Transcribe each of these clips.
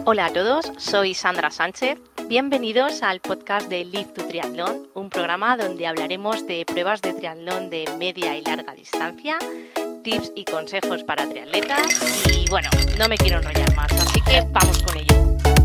Hola a todos, soy Sandra Sánchez. Bienvenidos al podcast de Live to Triatlón, un programa donde hablaremos de pruebas de triatlón de media y larga distancia, tips y consejos para triatletas y bueno, no me quiero enrollar más, así que vamos con ello.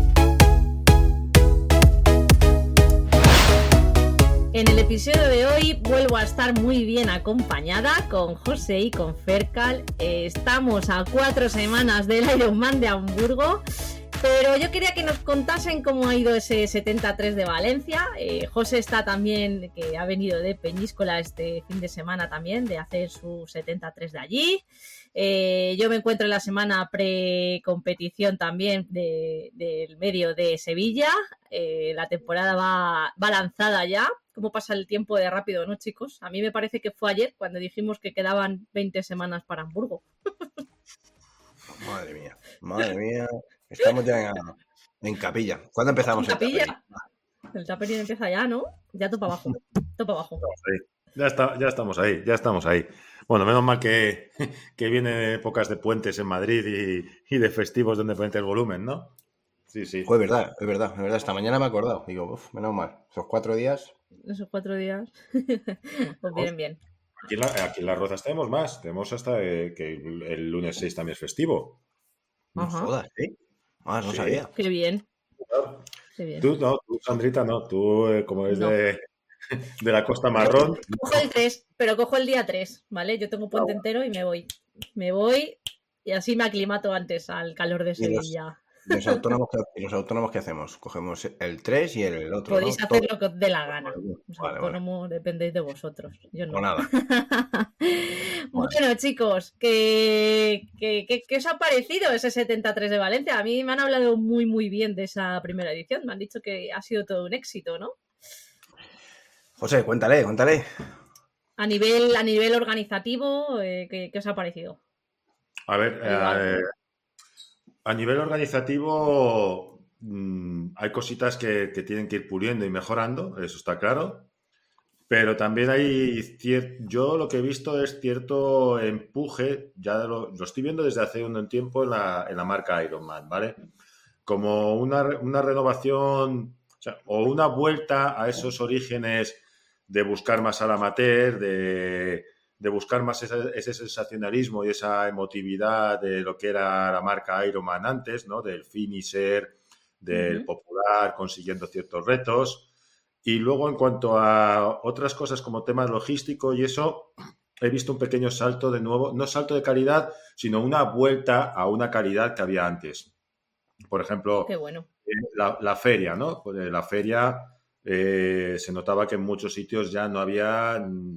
En el episodio de hoy vuelvo a estar muy bien acompañada con José y con Fercal. Estamos a 4 semanas del Ironman de Hamburgo, pero yo quería que nos contasen cómo ha ido ese 73 de Valencia. José está también, que ha venido de Peñíscola este fin de semana también, de hacer su 73 de allí. Yo me encuentro en la semana pre-competición también del medio de Sevilla. La temporada va lanzada ya. ¿Cómo pasa el tiempo de rápido, no, chicos? A mí me parece que fue ayer cuando dijimos que quedaban 20 semanas para Hamburgo. Madre mía. Estamos ya en capilla. ¿Cuándo empezamos en capilla? El Tapering empieza ya, ¿no? Ya topa abajo. Ya estamos ahí. Bueno, menos mal que vienen épocas de puentes en Madrid y de festivos donde puede el volumen, ¿no? Sí. Pues es verdad. Esta mañana me he acordado. Digo, menos mal. Esos 4 días. Pues bien. Aquí en Las Rozas tenemos más. Tenemos hasta que el lunes 6 también es festivo. No jodas, ¿eh? No Sí. sabía. Qué bien. Tú, Sandrita, no. Tú, como es No. de la Costa Marrón. Cojo el 3, pero cojo el día 3, ¿vale? Yo tengo puente entero y me voy. Y así me aclimato antes al calor de Sevilla. ¿Los autónomos qué hacemos? Cogemos el 3 y el otro, Podéis ¿no? hacer lo que os dé la gana. Vale. Autónomo dependéis de vosotros. Yo no. O nada. Bueno, chicos, ¿qué os ha parecido ese 73 de Valencia? A mí me han hablado muy, muy bien de esa primera edición. Me han dicho que ha sido todo un éxito, ¿no? José, cuéntale. A nivel organizativo, ¿qué os ha parecido? A ver, a nivel organizativo hay cositas que tienen que ir puliendo y mejorando, eso está claro, pero también yo lo que he visto es cierto empuje, ya lo estoy viendo desde hace un tiempo en la marca Ironman, ¿vale? Como una renovación, o una vuelta a esos orígenes de buscar más al amateur, de buscar más ese sensacionalismo y esa emotividad de lo que era la marca Ironman antes, ¿no? Del finisher, del popular, consiguiendo ciertos retos. Y luego, en cuanto a otras cosas como temas logísticos y eso, he visto un pequeño salto de nuevo, no salto de calidad, sino una vuelta a una calidad que había antes. Por ejemplo, Qué bueno. la feria, ¿no? Pues la feria se notaba que en muchos sitios ya no había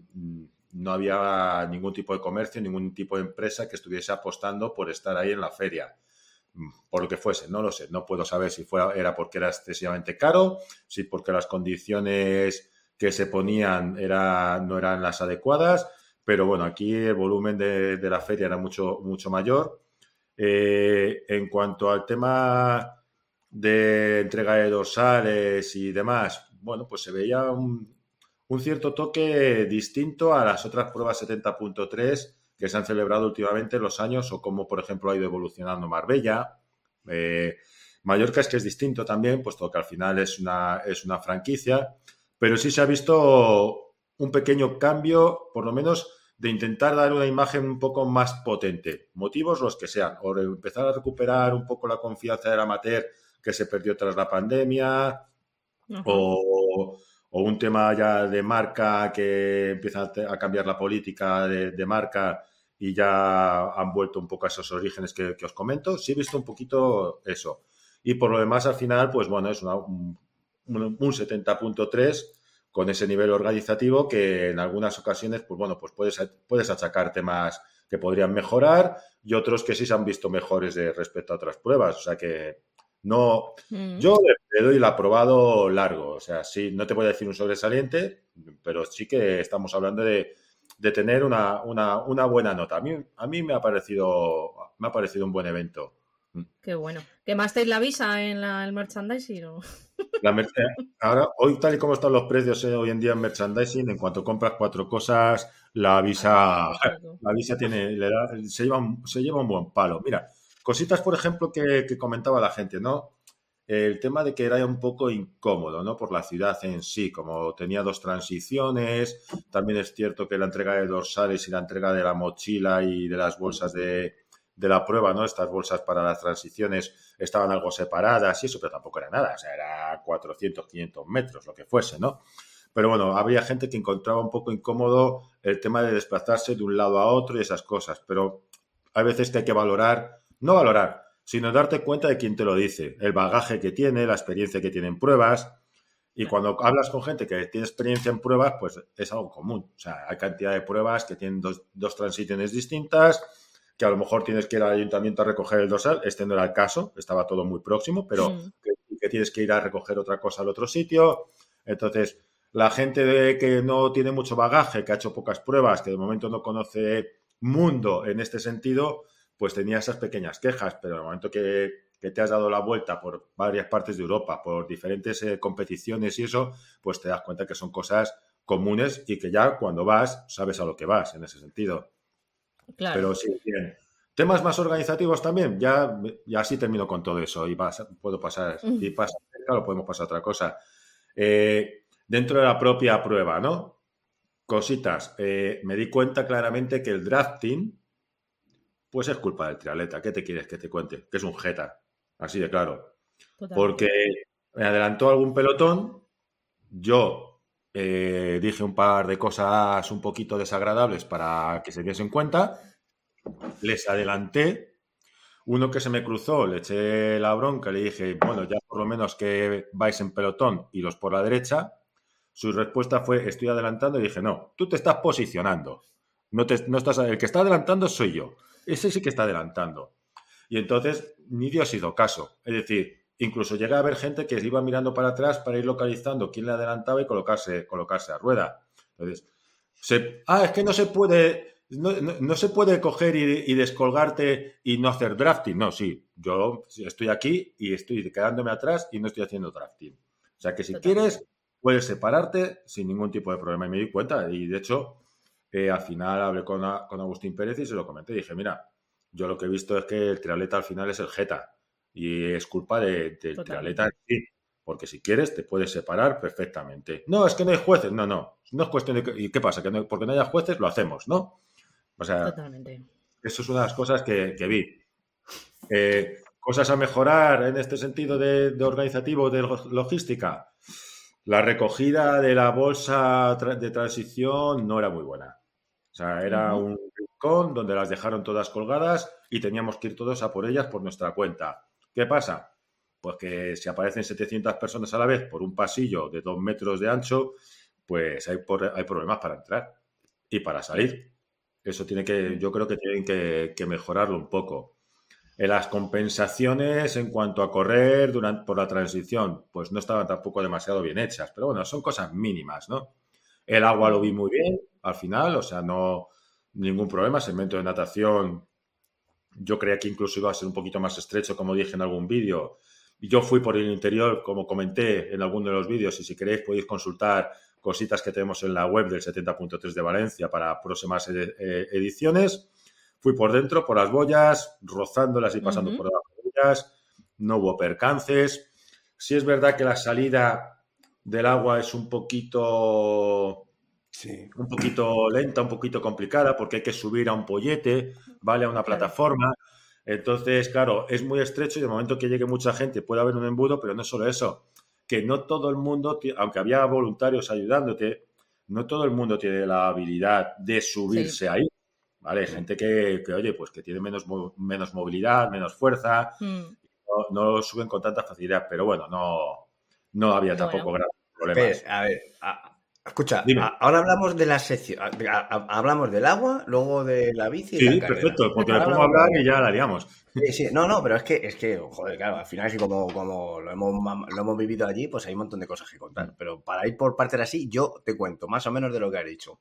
ningún tipo de comercio, ningún tipo de empresa que estuviese apostando por estar ahí en la feria. Por lo que fuese, no lo sé. No puedo saber si era porque era excesivamente caro, si porque las condiciones que se ponían no eran las adecuadas, pero bueno, aquí el volumen de la feria era mucho, mucho mayor. En cuanto al tema de entrega de dorsales y demás, bueno, pues se veía un cierto toque distinto a las otras pruebas 70.3 que se han celebrado últimamente en los años, o como por ejemplo ha ido evolucionando Marbella. Mallorca es que es distinto también, puesto que al final es una franquicia, pero sí se ha visto un pequeño cambio, por lo menos de intentar dar una imagen un poco más potente, motivos los que sean, o empezar a recuperar un poco la confianza del amateur que se perdió tras la pandemia, o un tema ya de marca que empieza a cambiar la política de marca y ya han vuelto un poco a esos orígenes que os comento. Sí he visto un poquito eso. Y por lo demás, al final, pues bueno, es un 70.3 con ese nivel organizativo que en algunas ocasiones, pues bueno, pues puedes achacar temas que podrían mejorar y otros que sí se han visto mejores respecto a otras pruebas. O sea que no, yo le doy el aprobado largo. O sea, sí, no te voy a decir un sobresaliente, pero sí que estamos hablando de tener una buena nota. A mí me ha parecido un buen evento. Qué bueno. ¿Quemasteis la visa en el merchandising o...? Ahora, hoy tal y como están los precios hoy en día en merchandising, en cuanto compras 4 cosas, la visa se lleva un buen palo. Mira, Cositas, por ejemplo, que comentaba la gente, ¿no? El tema de que era un poco incómodo, ¿no? Por la ciudad en sí, como tenía 2 transiciones. También es cierto que la entrega de dorsales y la entrega de la mochila y de las bolsas de la prueba, ¿no? Estas bolsas para las transiciones estaban algo separadas y eso, pero tampoco era nada. O sea, era 400, 500 metros, lo que fuese, ¿no? Pero bueno, había gente que encontraba un poco incómodo el tema de desplazarse de un lado a otro y esas cosas. Pero hay veces que hay que no valorar, sino darte cuenta de quién te lo dice, el bagaje que tiene, la experiencia que tiene en pruebas. Y cuando hablas con gente que tiene experiencia en pruebas, pues es algo común. O sea, hay cantidad de pruebas que tienen dos transiciones distintas, que a lo mejor tienes que ir al ayuntamiento a recoger el dorsal. Este no era el caso, estaba todo muy próximo, pero que tienes que ir a recoger otra cosa al otro sitio. Entonces, la gente que no tiene mucho bagaje, que ha hecho pocas pruebas, que de momento no conoce mundo en este sentido, pues tenía esas pequeñas quejas, pero en el momento que te has dado la vuelta por varias partes de Europa, por diferentes competiciones y eso, pues te das cuenta que son cosas comunes y que ya cuando vas, sabes a lo que vas en ese sentido. Claro. Pero sí, bien. Temas más organizativos también, ya sí termino con todo eso y puedo pasar, y claro, podemos pasar a otra cosa. Dentro de la propia prueba, ¿no? Cositas. Me di cuenta claramente que el drafting, pues es culpa del triatleta. ¿Qué te quieres que te cuente? Que es un jeta, así de claro. Totalmente. Porque me adelantó algún pelotón, yo dije un par de cosas un poquito desagradables para que se diesen cuenta, les adelanté, uno que se me cruzó, le eché la bronca, le dije, bueno, ya por lo menos que vais en pelotón y los por la derecha. Su respuesta fue, estoy adelantando, y dije, no, tú te estás posicionando, no estás, el que está adelantando soy yo, ese sí que está adelantando. Y entonces ni Dios hizo caso, es decir, incluso llegué a ver gente que iba mirando para atrás para ir localizando quién le adelantaba y colocarse a rueda. Entonces, es que no se puede, no se puede coger y descolgarte y no hacer drafting. No, sí, yo estoy aquí y estoy quedándome atrás y no estoy haciendo drafting. O sea que si quieres, puedes separarte sin ningún tipo de problema. Y me di cuenta, y de hecho, al final hablé con Agustín Pérez y se lo comenté. Dije, mira, yo lo que he visto es que el triatleta al final es el jeta. Y es culpa del triatleta en sí. Porque si quieres, te puedes separar perfectamente. No, es que no hay jueces. No es cuestión de... ¿Y qué pasa? Que porque no haya jueces, lo hacemos, ¿no? O sea, totalmente. Eso es una de las cosas que vi. Cosas a mejorar en este sentido de organizativo, de logística. La recogida de la bolsa de transición no era muy buena. O sea, era un rincón donde las dejaron todas colgadas y teníamos que ir todos a por ellas por nuestra cuenta. ¿Qué pasa? Pues que si aparecen 700 personas a la vez por un pasillo de 2 metros de ancho, pues hay problemas para entrar y para salir. Eso yo creo que tienen que mejorarlo un poco. Las compensaciones en cuanto a correr por la transición, pues no estaban tampoco demasiado bien hechas, pero bueno, son cosas mínimas, ¿no? El agua lo vi muy bien al final, o sea, no ningún problema. Segmento de natación, yo creía que incluso iba a ser un poquito más estrecho, como dije en algún vídeo. Yo fui por el interior, como comenté en alguno de los vídeos, y si queréis podéis consultar cositas que tenemos en la web del 70.3 de Valencia para próximas ediciones. Fui por dentro, por las boyas, rozándolas y pasando por debajo de ellas. No hubo percances. Sí es verdad que la salida del agua es un poquito lenta, un poquito complicada, porque hay que subir a un pollete, ¿vale? A una plataforma. Entonces, claro, es muy estrecho y de momento que llegue mucha gente puede haber un embudo, pero no solo eso, que no todo el mundo, aunque había voluntarios ayudándote, no todo el mundo tiene la habilidad de subirse ahí. ¿Vale? Hay gente que oye, pues que tiene menos movilidad, menos fuerza, no suben con tanta facilidad, pero bueno, no había tampoco grandes problemas. A ver, escucha, ahora hablamos de la sección, hablamos del agua, luego de la bici y la carrera. Sí, perfecto, porque me pongo a hablar y ya la liamos. Sí, no, pero es que, joder, claro, al final sí como lo hemos vivido allí, pues hay un montón de cosas que contar, pero para ir por partes así, yo te cuento más o menos de lo que has dicho.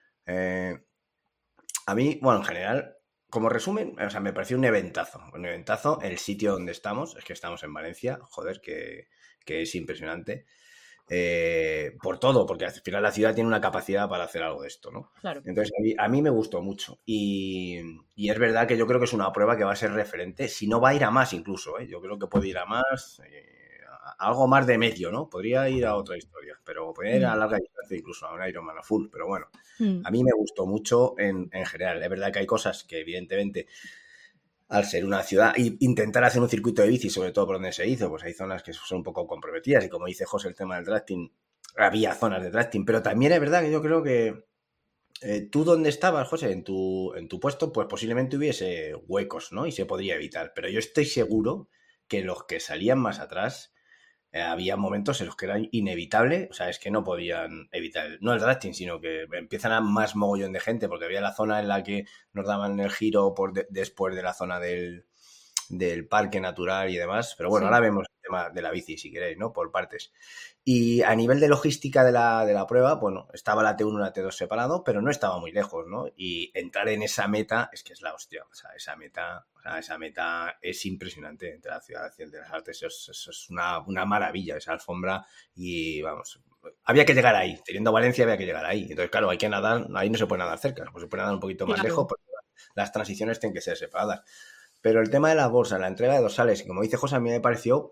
A mí, bueno, en general, como resumen, o sea, me pareció un eventazo, el sitio donde estamos, es que estamos en Valencia, joder, que es impresionante. por todo, porque al final la ciudad tiene una capacidad para hacer algo de esto, ¿no? Claro. Entonces, a mí me gustó mucho. Y es verdad que yo creo que es una prueba que va a ser referente, si no va a ir a más incluso, ¿eh? Yo creo que puede ir a más, algo más de medio, ¿no? Podría ir a otra historia, pero podría ir a larga distancia, incluso a un Ironman a full, pero bueno, a mí me gustó mucho en general. Es verdad que hay cosas que evidentemente, al ser una ciudad, intentar hacer un circuito de bici, sobre todo por donde se hizo, pues hay zonas que son un poco comprometidas, y como dice José, el tema del drafting, había zonas de drafting, pero también es verdad que yo creo que tú donde estabas, José, en tu puesto, pues posiblemente hubiese huecos, ¿no? Y se podría evitar, pero yo estoy seguro que los que salían más atrás, había momentos en los que era inevitable, o sea, es que no podían evitar, no el drafting, sino que empiezan a más mogollón de gente, porque había la zona en la que nos daban el giro después de la zona del parque natural y demás, pero bueno, ahora vemos el tema de la bici, si queréis, ¿no? Por partes. Y a nivel de logística de la prueba, bueno, estaba la T1 y la T2 separado, pero no estaba muy lejos, ¿no? Y entrar en esa meta es que es la hostia, o sea, esa meta es impresionante entre la ciudad de las artes, eso es una maravilla, esa alfombra, y vamos, había que llegar ahí, teniendo Valencia había que llegar ahí, entonces claro, hay que nadar, ahí no se puede nadar cerca, pues se puede nadar un poquito más lejos, porque las transiciones tienen que ser separadas. Pero el tema de las bolsas, la entrega de dorsales, como dice José, a mí me pareció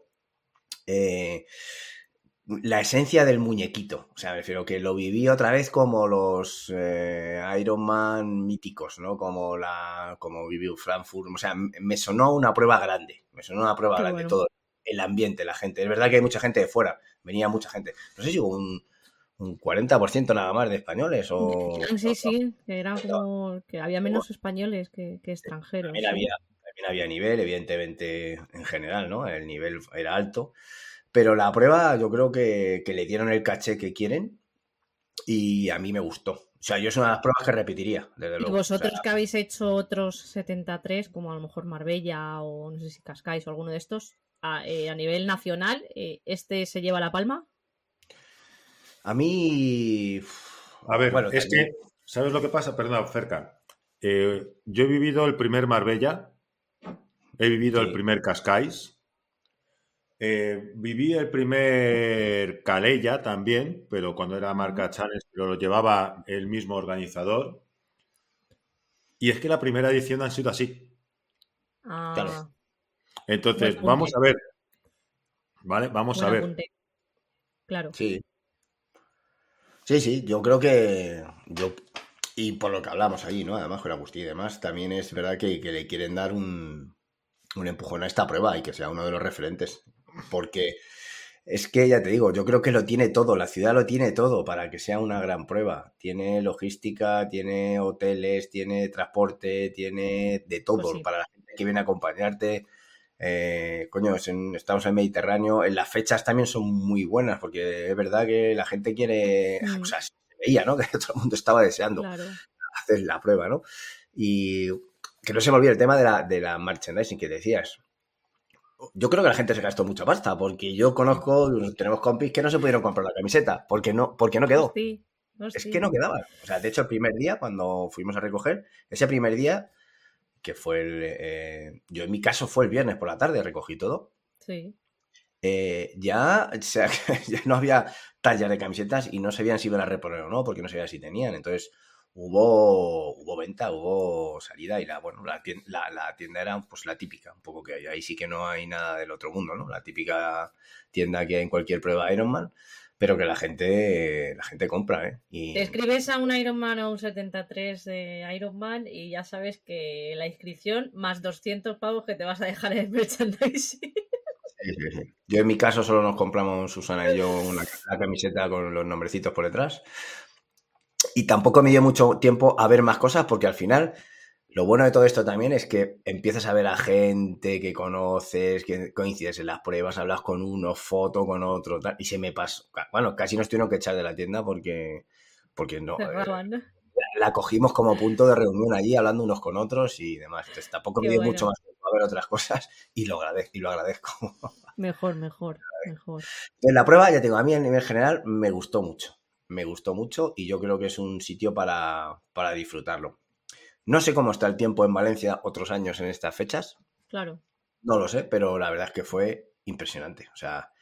la esencia del muñequito. O sea, me refiero que lo viví otra vez como los Ironman míticos, ¿no? Como vivió Frankfurt. O sea, me sonó una prueba grande. Bueno. Todo el ambiente, la gente. Es verdad que hay mucha gente de fuera. Venía mucha gente. No sé si hubo un 40% nada más de españoles o... Sí, que era como que había menos españoles que extranjeros. También había nivel, evidentemente, en general, ¿no? El nivel era alto, pero la prueba yo creo que le dieron el caché que quieren y a mí me gustó. O sea, yo es una de las pruebas que repetiría, desde luego. ¿Y vosotros que habéis hecho otros 73, como a lo mejor Marbella o no sé si Cascais o alguno de estos, a nivel nacional, ¿este se lleva la palma? A mí... A ver, bueno, es que, ¿sabes lo que pasa? Perdón, Fercan. Yo he vivido el primer Marbella, he vivido el primer Cascais, viví el primer Calella también, pero cuando era marca Challenge, pero lo llevaba el mismo organizador. Y es que la primera edición han sido así. Claro. Entonces, vamos a ver. ¿Vale? Vamos a ver. Claro. Sí, yo creo que... Y por lo que hablamos allí, ¿no? Además con Agustí y demás, también es verdad que le quieren dar un empujón a esta prueba y que sea uno de los referentes. Porque es que, ya te digo, yo creo que lo tiene todo, la ciudad lo tiene todo para que sea una gran prueba. Tiene logística, tiene hoteles, tiene transporte, tiene de todo, pues sí, para la gente que viene a acompañarte. Estamos en el Mediterráneo, en las fechas también son muy buenas, porque es verdad que la gente quiere, o sea, se veía, ¿no? Que todo el mundo estaba deseando hacer la prueba, ¿no? Y que no se me olvide el tema de la merchandising que decías. Yo creo que la gente se gastó mucha pasta, porque yo tenemos compis que no se pudieron comprar la camiseta, porque no quedó. Sí. Es que no quedaba. O sea, de hecho, el primer día, cuando fuimos a recoger, ese primer día, que fue yo en mi caso fue el viernes por la tarde, recogí todo. Sí. Ya no había tallas de camisetas y no sabían si iban a reponer o no, porque no sabían si tenían. Entonces hubo venta, hubo salida y la tienda era pues la típica, un poco que hay. Ahí sí que no hay nada del otro mundo, ¿no? La típica tienda que hay en cualquier prueba Ironman, pero que la gente compra, ¿eh? Y... Te escribes a un Ironman o un 73 de Ironman y ya sabes que la inscripción más 200 pavos que te vas a dejar en el merchandising. Sí. Yo en mi caso solo nos compramos, Susana y yo, una camiseta con los nombrecitos por detrás. Y tampoco me dio mucho tiempo a ver más cosas, porque al final lo bueno de todo esto también es que empiezas a ver a gente que conoces, que coincides en las pruebas, hablas con uno, foto con otro, tal, y se me pasó. Bueno, casi nos tuvieron que echar de la tienda porque no. La cogimos como punto de reunión allí, hablando unos con otros y demás. Entonces tampoco me dio mucho más tiempo a ver otras cosas y lo agradezco. Mejor. Entonces, la prueba, ya tengo, a mí a nivel general me gustó mucho y yo creo que es un sitio para disfrutarlo. No sé cómo está el tiempo en Valencia otros años en estas fechas. Claro. No lo sé, pero la verdad es que fue impresionante. O sea,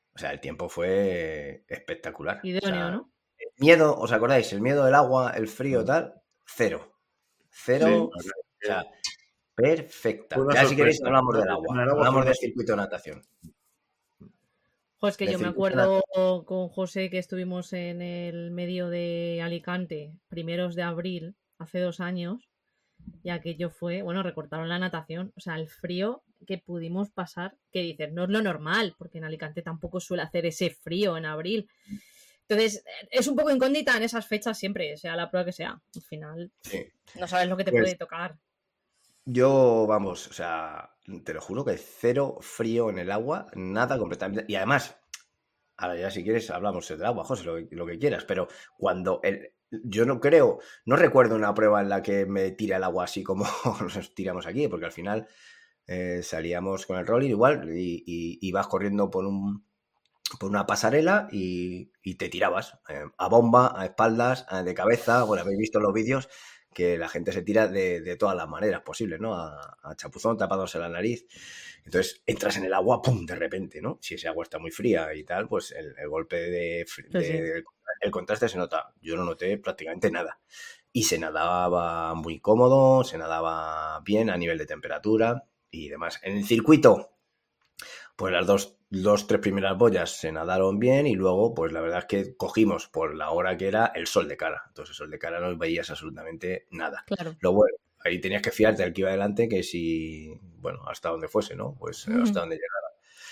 O sea, el tiempo fue espectacular. Idóneo, o sea, ¿no? el miedo, ¿os acordáis? El miedo del agua, el frío, tal, cero. Sí, Cero, o sea, perfecta. fue una Ya si queréis sorpresa. hablamos del El agua. tema del agua fue Hablamos una del circuito de natación. Pues que Del yo me circuito de acuerdo con José que estuvimos en el medio de Alicante, primeros de abril, hace 2 años, y aquello fue, bueno, recortaron la natación, o sea, el frío que pudimos pasar, que dices, no es lo normal, porque en Alicante tampoco suele hacer ese frío en abril. Entonces, es un poco incógnita en esas fechas siempre, sea la prueba que sea. Al final, Sí. no sabes lo que te Pues, puede tocar. Yo, vamos, o sea, te lo juro que cero frío en el agua, nada completamente. Y además, ahora ya si quieres hablamos del agua, José, lo que quieras, pero cuando yo no recuerdo una prueba en la que me tira el agua así como nos tiramos aquí, porque al final salíamos con el roller igual y vas corriendo por una pasarela y te tirabas a bomba, a espaldas, de cabeza. Bueno, habéis visto los vídeos que la gente se tira de todas las maneras posibles, ¿no? A chapuzón, tapándose la nariz. Entonces entras en el agua, ¡pum!, de repente, ¿no? Si ese agua está muy fría y tal, pues el golpe el contraste se nota. Yo no noté prácticamente nada. Y se nadaba muy cómodo, se nadaba bien a nivel de temperatura y demás. En el circuito, pues las dos, tres primeras boyas se nadaron bien y luego, pues la verdad es que cogimos por la hora que era el sol de cara. Entonces, el sol de cara no veías absolutamente nada. Claro. Lo bueno, ahí tenías que fiarte del que iba adelante, que si, bueno, hasta donde fuese, ¿no? Pues hasta donde llegara.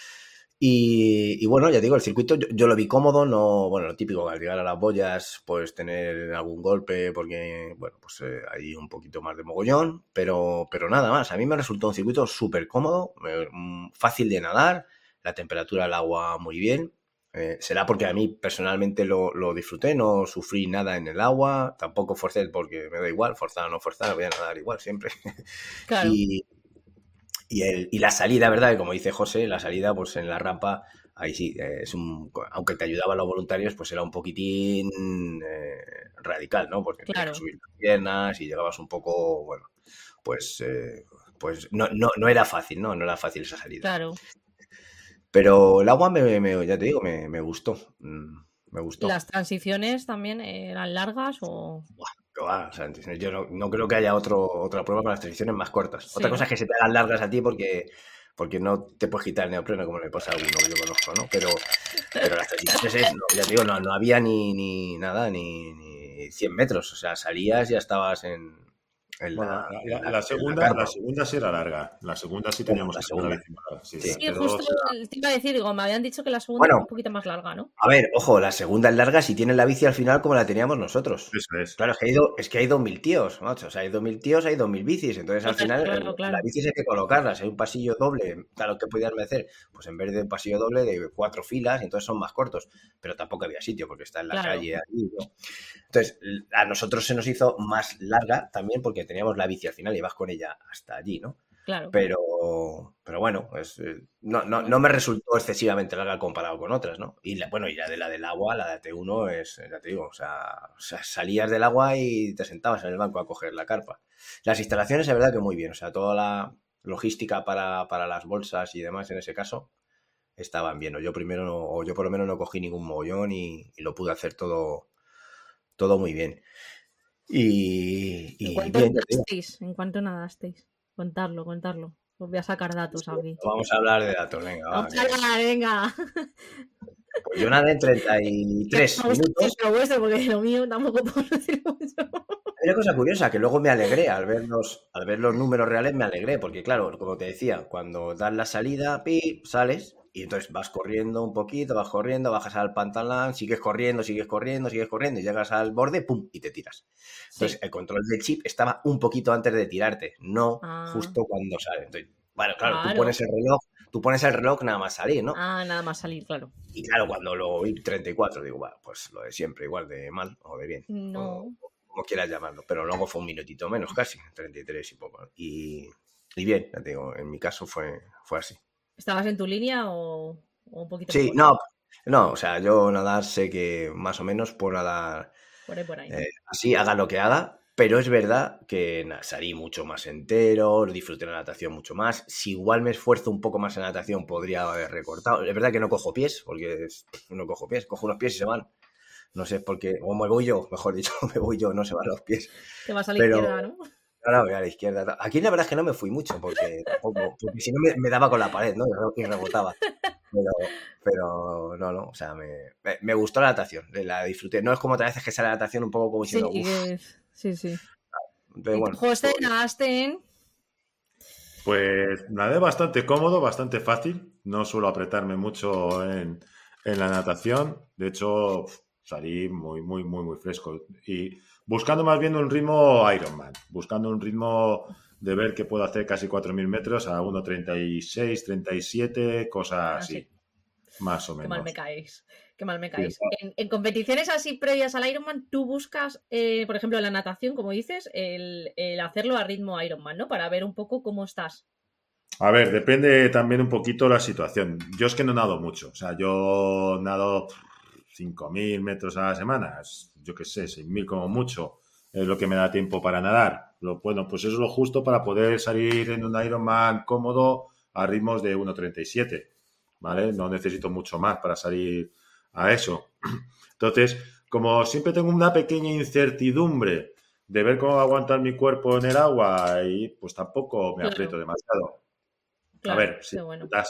Y bueno, ya digo, el circuito yo lo vi cómodo, no, bueno, lo típico, al llegar a las boyas, pues tener algún golpe, porque, bueno, pues hay un poquito más de mogollón, pero nada más. A mí me resultó un circuito súper cómodo, fácil de nadar, la temperatura del agua muy bien. Será porque a mí personalmente lo disfruté, no sufrí nada en el agua, tampoco forcé porque me da igual, forzar o no forzar, voy a nadar igual siempre. Claro. Y la salida, ¿verdad? Que como dice José, la salida, pues en la rampa, ahí sí, aunque te ayudaban los voluntarios, pues era un poquitín radical, ¿no? Porque tenías Claro. que subir las piernas y llegabas un poco, bueno, pues no era fácil, ¿no? No era fácil esa salida. Claro. Pero el agua, ya te digo, me gustó. Me gustó. ¿Las transiciones también eran largas o...? O sea, yo no creo que haya otra prueba con las transiciones más cortas. Sí, Otra cosa ¿no? es que se te hagan largas a ti porque no te puedes quitar el neopreno, como le pasa a alguno que yo conozco, ¿no? Pero las transiciones, ya te digo, no había ni nada, ni 100 metros. O sea, salías y ya estabas en la segunda sí era larga. La segunda sí teníamos la que hacer una segunda. bici larga. Sí, Sí. Sí, justo te iba a decir, digo, me habían dicho que la segunda Bueno. era un poquito más larga, ¿no? A ver, ojo, la segunda es larga si tienes la bici al final como la teníamos nosotros. Eso es. Claro, es que hay 2.000 tíos, macho. O sea, hay 2.000 tíos, hay 2.000 bicis. Entonces, al final, Claro. las bicis hay que colocarlas. Hay un pasillo doble, claro, ¿qué podías hacer? Pues en vez de un pasillo doble de 4 filas, entonces son más cortos. Pero tampoco había sitio porque está en la Claro. calle ahí, ¿no? Entonces, a nosotros se nos hizo más larga también porque teníamos la bici al final y vas con ella hasta allí, ¿no? Claro. Pero bueno, pues, no me resultó excesivamente larga comparado con otras, ¿no? Y la del agua, la de T1 es, ya te digo, o sea, salías del agua y te sentabas en el banco a coger la carpa. Las instalaciones, es verdad que muy bien, o sea, toda la logística para las bolsas y demás en ese caso estaban bien. Yo por lo menos no cogí ningún mogollón y lo pude hacer todo muy bien. ¿En cuánto bien, nadasteis? ¿En cuánto nadasteis? Contarlo. Os voy a sacar datos aquí. Vamos a hablar de datos, venga. Vamos a hablar, venga. Pues yo nadé en 33 minutos. Lo vuestro, porque lo mío tampoco puedo decir mucho. Hay una cosa curiosa, que luego me alegré, al ver los números reales me alegré, porque claro, como te decía, cuando das la salida, sales, y entonces vas corriendo un poquito, vas corriendo, bajas al pantalón, sigues corriendo, y llegas al borde, ¡pum!, y te tiras. Entonces, el control del chip estaba un poquito antes de tirarte, no justo cuando sales. Entonces, bueno, claro, tú pones el reloj nada más salir, ¿no? Nada más salir, claro. Y claro, cuando lo vi 34, digo, bueno, pues lo de siempre, igual de mal o de bien. No. Como quieras llamarlo, pero luego fue un minutito menos casi, 33 y poco. Y bien, ya te digo, en mi caso fue así. ¿Estabas en tu línea o un poquito Sí, mejor? no, o sea, yo nadar sé que más o menos puedo nadar por ahí. así, haga lo que haga, Pero es verdad que salí mucho más entero, disfruté la natación mucho más. Si igual me esfuerzo un poco más en natación, podría haber recortado. Es verdad que no cojo pies, porque no cojo pies, cojo unos pies y se van. No sé por qué, o me voy yo, mejor dicho, me voy yo, no se van los pies. Te vas a la izquierda, ¿no? Ahora voy a la izquierda. Aquí la verdad es que no me fui mucho, porque si no me daba con la pared, ¿no? Y rebotaba. Pero no, o sea, me gustó la natación, la disfruté. No es como otras veces que sale la natación un poco como diciendo, sí. Pero bueno, José, nadaste en... Pues nadé bastante cómodo, bastante fácil. No suelo apretarme mucho en la natación. De hecho, salí muy fresco. Y buscando más bien un ritmo Ironman. Buscando un ritmo de ver que puedo hacer casi 4.000 metros a 1.36, 37, cosas así. Sí. Más o menos. Qué mal me caéis. En competiciones así previas al Ironman, tú buscas, por ejemplo, en la natación, como dices, el hacerlo a ritmo Ironman, ¿no? Para ver un poco cómo estás. A ver, depende también un poquito la situación. Yo es que no nado mucho. O sea, yo nado 5.000 metros a la semana. Yo qué sé, 6.000 como mucho. Es lo que me da tiempo para nadar. Bueno, pues eso es lo justo para poder salir en un Ironman cómodo a ritmos de 1.37. ¿Vale? No necesito mucho más para salir a eso. Entonces, como siempre tengo una pequeña incertidumbre de ver cómo va a aguantar mi cuerpo en el agua, y pues tampoco me aprieto demasiado. Claro, a ver, si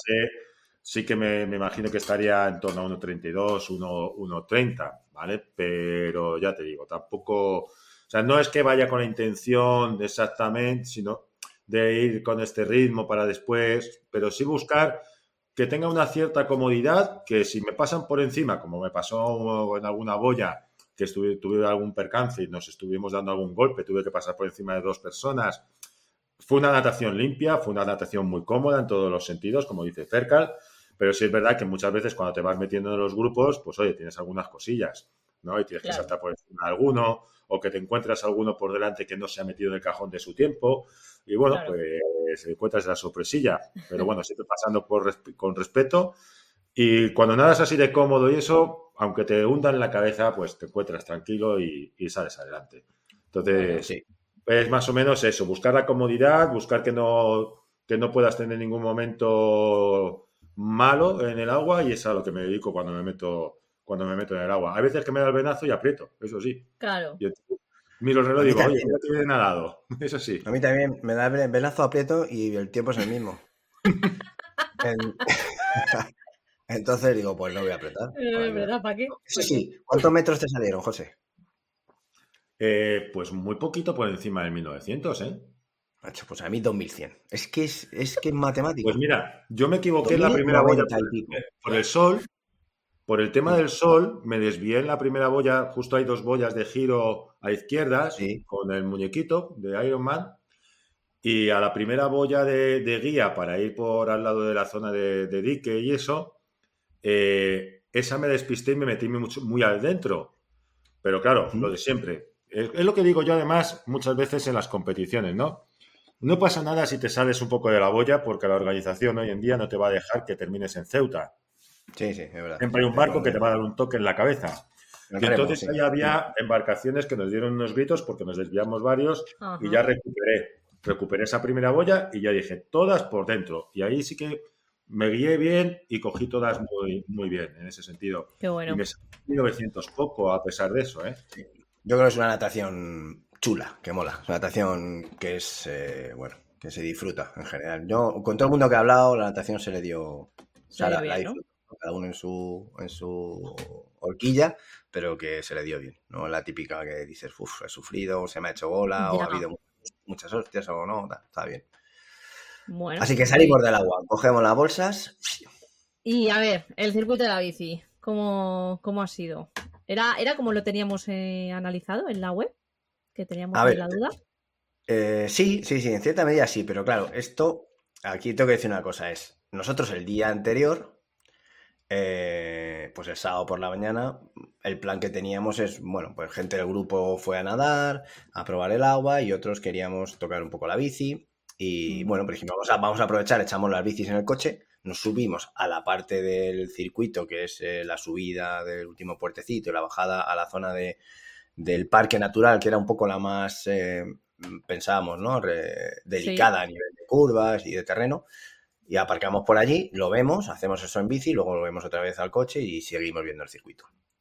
sí que me imagino que estaría en torno a 1.32, 1.30, ¿vale? Pero ya te digo, tampoco... O sea, no es que vaya con la intención exactamente, sino de ir con este ritmo para después, pero sí buscar que tenga una cierta comodidad, que si me pasan por encima, como me pasó en alguna boya, que tuve algún percance y nos estuvimos dando algún golpe, tuve que pasar por encima de 2 personas. Fue una natación limpia, fue una natación muy cómoda en todos los sentidos, como dice Ferkal, pero sí es verdad que muchas veces cuando te vas metiendo en los grupos, pues oye, tienes algunas cosillas, ¿no? Y tienes que saltar por encima de alguno, o que te encuentras alguno por delante que no se ha metido en el cajón de su tiempo, y bueno, pues encuentras la sorpresilla, pero bueno, siempre pasando con respeto, y cuando nadas así de cómodo y eso, aunque te hundan la cabeza, pues te encuentras tranquilo y sales adelante. Entonces, sí. Es más o menos eso, buscar la comodidad, buscar que no puedas tener ningún momento malo en el agua, y es a lo que me dedico cuando me meto en el agua. Hay veces que me da el venazo y aprieto, eso sí. Claro. Yo miro el reloj y digo, oye, ya te he nadado. Eso sí. A mí también me da el venazo, aprieto y el tiempo es el mismo. Entonces digo, pues no voy a apretar. ¿Verdad? ¿Para qué? Sí. ¿Cuántos metros te salieron, José? Pues muy poquito por encima de 1.900, ¿eh? Macho, pues a mí 2.100. Es que es matemático. Pues mira, yo me equivoqué en la primera boya por el sol. Por el tema del sol, me desvié en la primera boya. Justo hay 2 boyas de giro a izquierdas, con el muñequito de Ironman. Y a la primera boya de guía para ir por al lado de la zona de dique y eso, esa me despisté y me metí muy adentro. Pero claro, lo de siempre. Es lo que digo yo además muchas veces en las competiciones, ¿no? No pasa nada si te sales un poco de la boya, porque la organización hoy en día no te va a dejar que termines en Ceuta. Sí, es verdad. Siempre hay un barco que te va a dar un toque en la cabeza. Y entonces ahí había embarcaciones que nos dieron unos gritos porque nos desviamos varios. Ajá. Y ya recuperé esa primera boya y ya dije, todas por dentro. Y ahí sí que me guié bien y cogí todas muy bien en ese sentido. Qué bueno. Y me salí 1.900 poco a pesar de eso, ¿eh? Sí. Yo creo que es una natación chula, que mola. Es una natación que es, que se disfruta en general. Yo, con todo el mundo que ha hablado, la natación se le dio... O sea, la disfruta, ¿no? Cada uno en su horquilla, pero que se le dio bien. No la típica que dices, uff, he sufrido, se me ha hecho bola, o ha habido muchas hostias, o no, está bien. Bueno, así que salimos del agua, cogemos las bolsas. Y a ver, el circuito de la bici, ¿cómo ha sido? ¿Era como lo teníamos analizado en la web? ¿Que teníamos ahí la duda? Sí, en cierta medida sí, pero claro, aquí tengo que decir una cosa, nosotros el día anterior, pues el sábado por la mañana, el plan que teníamos es, bueno, pues gente del grupo fue a nadar, a probar el agua, y otros queríamos tocar un poco la bici, y bueno, por ejemplo, vamos a aprovechar, echamos las bicis en el coche, nos subimos a la parte del circuito, que es la subida del último puertecito y la bajada a la zona de del parque natural, que era un poco la más, pensábamos, ¿no? Delicada a nivel de curvas y de terreno. Y aparcamos por allí, lo vemos, hacemos eso en bici, luego volvemos otra vez al coche y seguimos viendo el circuito.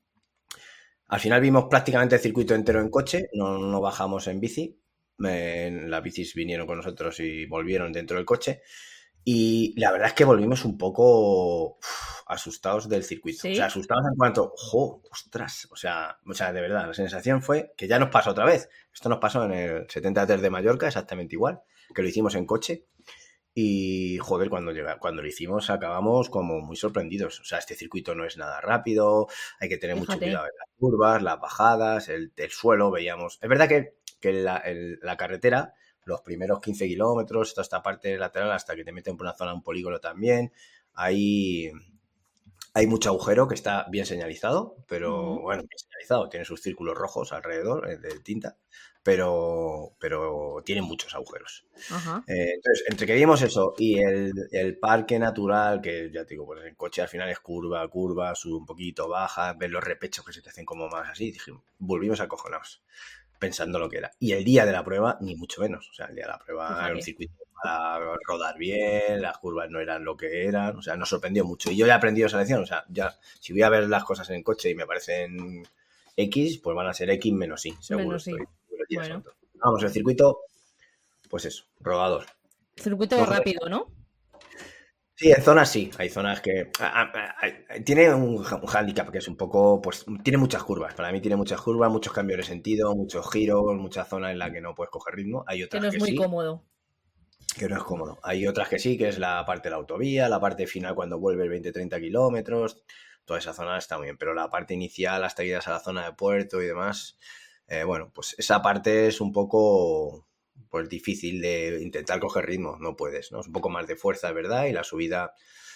Al final vimos prácticamente el circuito entero en coche, no bajamos en bici. Las bicis vinieron con nosotros y volvieron dentro del coche. Y la verdad es que volvimos un poco asustados del circuito. ¿Sí? O sea, asustados en cuanto, ostras, o sea, de verdad, la sensación fue que ya nos pasó otra vez. Esto nos pasó en el 73 de Mallorca, exactamente igual, que lo hicimos en coche. Y, joder, cuando lo hicimos acabamos como muy sorprendidos. O sea, este circuito no es nada rápido, hay que tener mucho cuidado en las curvas, las bajadas, el suelo, veíamos. Es verdad que la carretera, los primeros 15 kilómetros, toda esta parte lateral hasta que te meten por una zona, un polígono también, hay mucho agujero que está bien señalizado, pero bueno, bien señalizado, tiene sus círculos rojos alrededor de tinta, pero tiene muchos agujeros. Ajá. Entonces, entre que vimos eso y el parque natural, que ya te digo, pues el coche al final es curva, sube un poquito, baja, ves los repechos que se te hacen como más así, dijimos, volvimos acojonados, pensando lo que era. Y el día de la prueba, ni mucho menos. O sea, el día de la prueba era un circuito para rodar bien, las curvas no eran lo que eran, o sea, nos sorprendió mucho. Y yo ya he aprendido esa lección, o sea, ya, si voy a ver las cosas en el coche y me parecen X, pues van a ser X menos Y, seguro. Menos Y. Bueno. Vamos, el circuito, pues eso, rodador. Circuito rápido, ¿no? Sí, en zonas sí. Hay zonas que... tiene un hándicap que es un poco... Pues tiene muchas curvas. Para mí tiene muchas curvas, muchos cambios de sentido, muchos giros, muchas zonas en las que no puedes coger ritmo. Hay otras que no es muy cómodo. Que no es cómodo. Hay otras que sí, que es la parte de la autovía, la parte final cuando vuelve 20-30 kilómetros. Toda esa zona está muy bien. Pero la parte inicial, hasta que llegas a la zona de puerto y demás... bueno, pues esa parte es un poco... pues difícil de intentar coger ritmo, no puedes, ¿no? Es un poco más de fuerza, ¿verdad? Y la subida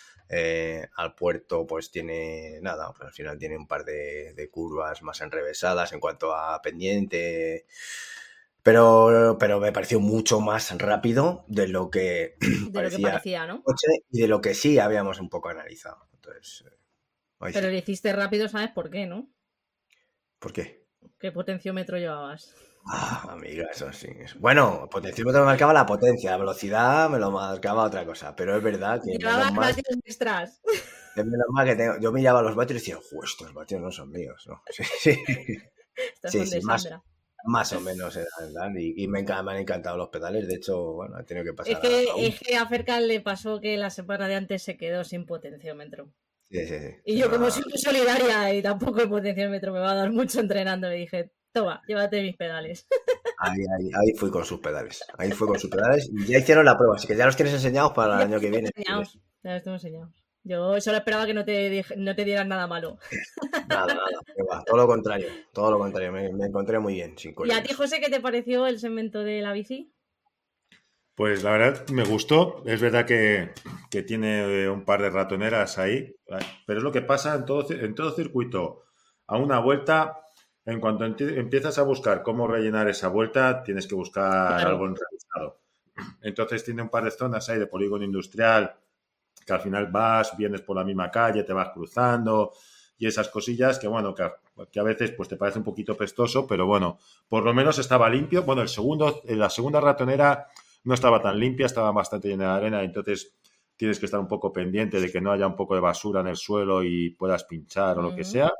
al puerto pues tiene nada, pues al final tiene un par de curvas más enrevesadas en cuanto a pendiente, pero me pareció mucho más rápido de lo que parecía, ¿no? Y de lo que sí habíamos un poco analizado. Entonces, pero lo hiciste rápido, ¿sabes por qué, no? ¿Por qué? ¿Qué potenciómetro llevabas? Amiga, eso sí. Bueno, potenciómetro me marcaba la potencia, la velocidad me lo marcaba otra cosa, pero es verdad que... Llevabas vatios extras. Es menos mal que yo miraba los vatios y decía, estos vatios no son míos, ¿no? Sí. Estos son de Sandra. Más o menos eran, y me han encantado los pedales, de hecho, bueno, he tenido que pasar es que a Fercal le pasó que la semana de antes se quedó sin potenciómetro. Sí. Y yo como soy muy solidaria y tampoco el potenciómetro me va a dar mucho entrenando, me dije, toma, llévate mis pedales. Ahí fui con sus pedales. Y ya hicieron la prueba, así que ya los tienes enseñados para el año que viene. Ya los tengo enseñados. Yo solo esperaba que no te dieran nada malo. Nada. Todo lo contrario. Me encontré muy bien. ¿Y a ti, José, qué te pareció el segmento de la bici? Pues la verdad me gustó. Es verdad que tiene un par de ratoneras ahí, pero es lo que pasa en todo circuito. A una vuelta, en cuanto empiezas a buscar cómo rellenar esa vuelta, tienes que buscar algo enraizado. Entonces tiene un par de zonas ahí de polígono industrial que al final vienes por la misma calle, te vas cruzando y esas cosillas que, bueno, que a veces pues te parece un poquito pestoso, pero bueno, por lo menos estaba limpio. Bueno, la segunda ratonera no estaba tan limpia, estaba bastante llena de arena, entonces tienes que estar un poco pendiente de que no haya un poco de basura en el suelo y puedas pinchar o lo que sea.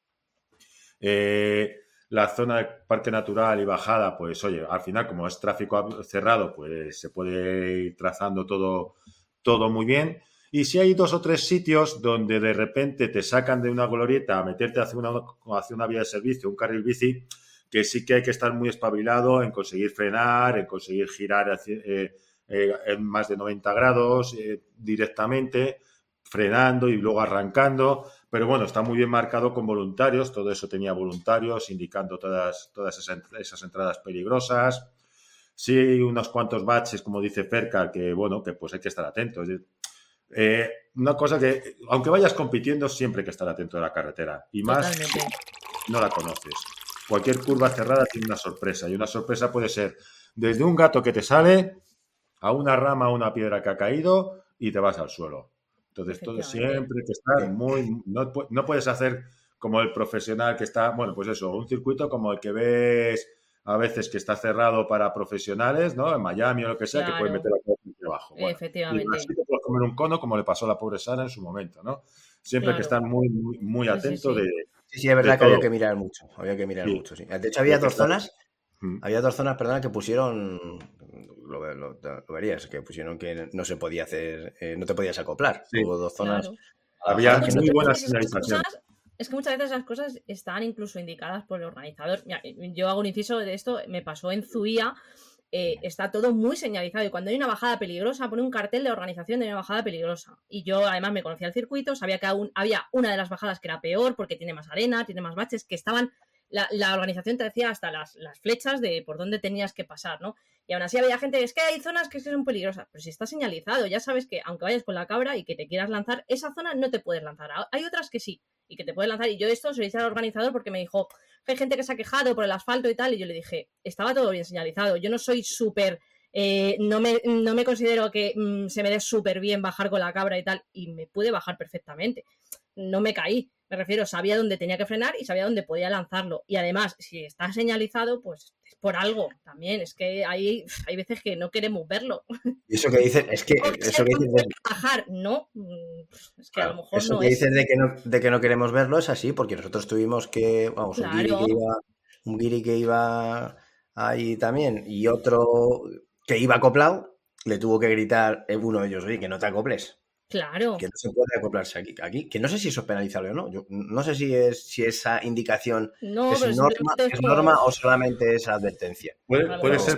La zona de parque natural y bajada, pues oye, al final como es tráfico cerrado, pues se puede ir trazando todo muy bien. Y si hay 2 o 3 sitios donde de repente te sacan de una glorieta a meterte hacia una vía de servicio, un carril bici, que sí que hay que estar muy espabilado en conseguir frenar, en conseguir girar en más de 90 grados directamente, frenando y luego arrancando. Pero bueno, está muy bien marcado con voluntarios, todo eso tenía voluntarios indicando todas esas entradas peligrosas. Sí, hay unos cuantos baches, como dice Fercal, que bueno, que pues hay que estar atentos. Una cosa que, aunque vayas compitiendo, siempre hay que estar atento a la carretera. Y más, totalmente, no la conoces. Cualquier curva cerrada tiene una sorpresa. Y una sorpresa puede ser desde un gato que te sale a una rama o una piedra que ha caído y te vas al suelo. Entonces, todo siempre hay que estar muy... No puedes hacer como el profesional que está, bueno, pues eso, un circuito como el que ves a veces que está cerrado para profesionales, ¿no? En Miami o lo que sea, que pueden meter la cabeza debajo. Bueno, efectivamente. Y así te puedes comer un cono como le pasó a la pobre Sara en su momento, ¿no? Siempre hay que estar muy, muy, muy atento de... Sí, es verdad que todo. había que mirar mucho. Sí. De hecho, había dos zonas, perdona, que pusieron, lo verías, que pusieron que no se podía hacer, no te podías acoplar. Sí. Hubo dos zonas. Claro. Había muy buena señalización. Es que muchas veces esas cosas están incluso indicadas por el organizador. Mira, yo hago un inciso de esto, me pasó en Zuía, está todo muy señalizado y cuando hay una bajada peligrosa pone un cartel de organización de una bajada peligrosa. Y yo además me conocía el circuito, sabía que había una de las bajadas que era peor porque tiene más arena, tiene más baches, que estaban... La organización te decía hasta las flechas de por dónde tenías que pasar, ¿no? Y aún así había gente, es que hay zonas que son peligrosas, pero si está señalizado, ya sabes que aunque vayas con la cabra y que te quieras lanzar, esa zona no te puedes lanzar. Hay otras que sí, y que te puedes lanzar. Y yo esto se lo hice al organizador porque me dijo, hay gente que se ha quejado por el asfalto y tal, y yo le dije, estaba todo bien señalizado, yo no soy súper... no me considero que se me dé súper bien bajar con la cabra y tal, y me pude bajar perfectamente. No me caí, me refiero, sabía dónde tenía que frenar y sabía dónde podía lanzarlo. Y además, si está señalizado, pues es por algo también. Es que hay veces que no queremos verlo. Y eso que dices, es que... Eso que dices de... Bajar, ¿no? Es que a lo mejor eso no que es... dices de que no queremos verlo es así, porque nosotros tuvimos que... Vamos, Claro. un guiri que iba ahí también y otro que iba acoplado, le tuvo que gritar uno de ellos, oye, que no te acoples. Claro. Que no se puede acoplarse aquí. Que no sé si eso es penalizable o no. Yo no sé si esa indicación es norma o solamente es advertencia. Puede ser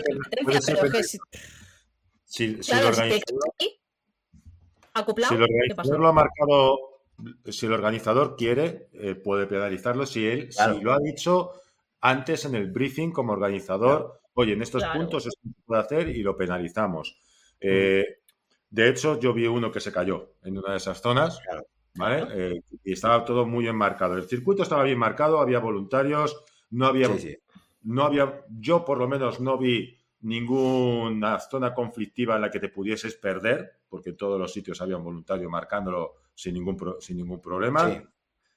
si lo ha marcado, si el organizador quiere, puede penalizarlo si lo ha dicho antes en el briefing como organizador, oye, en estos puntos esto se puede hacer y lo penalizamos. De hecho, yo vi uno que se cayó en una de esas zonas, ¿vale? Y estaba todo muy bien marcado. El circuito estaba bien marcado, había voluntarios, no había, yo por lo menos no vi ninguna zona conflictiva en la que te pudieses perder, porque en todos los sitios había un voluntario marcándolo sin ningún problema. Sí.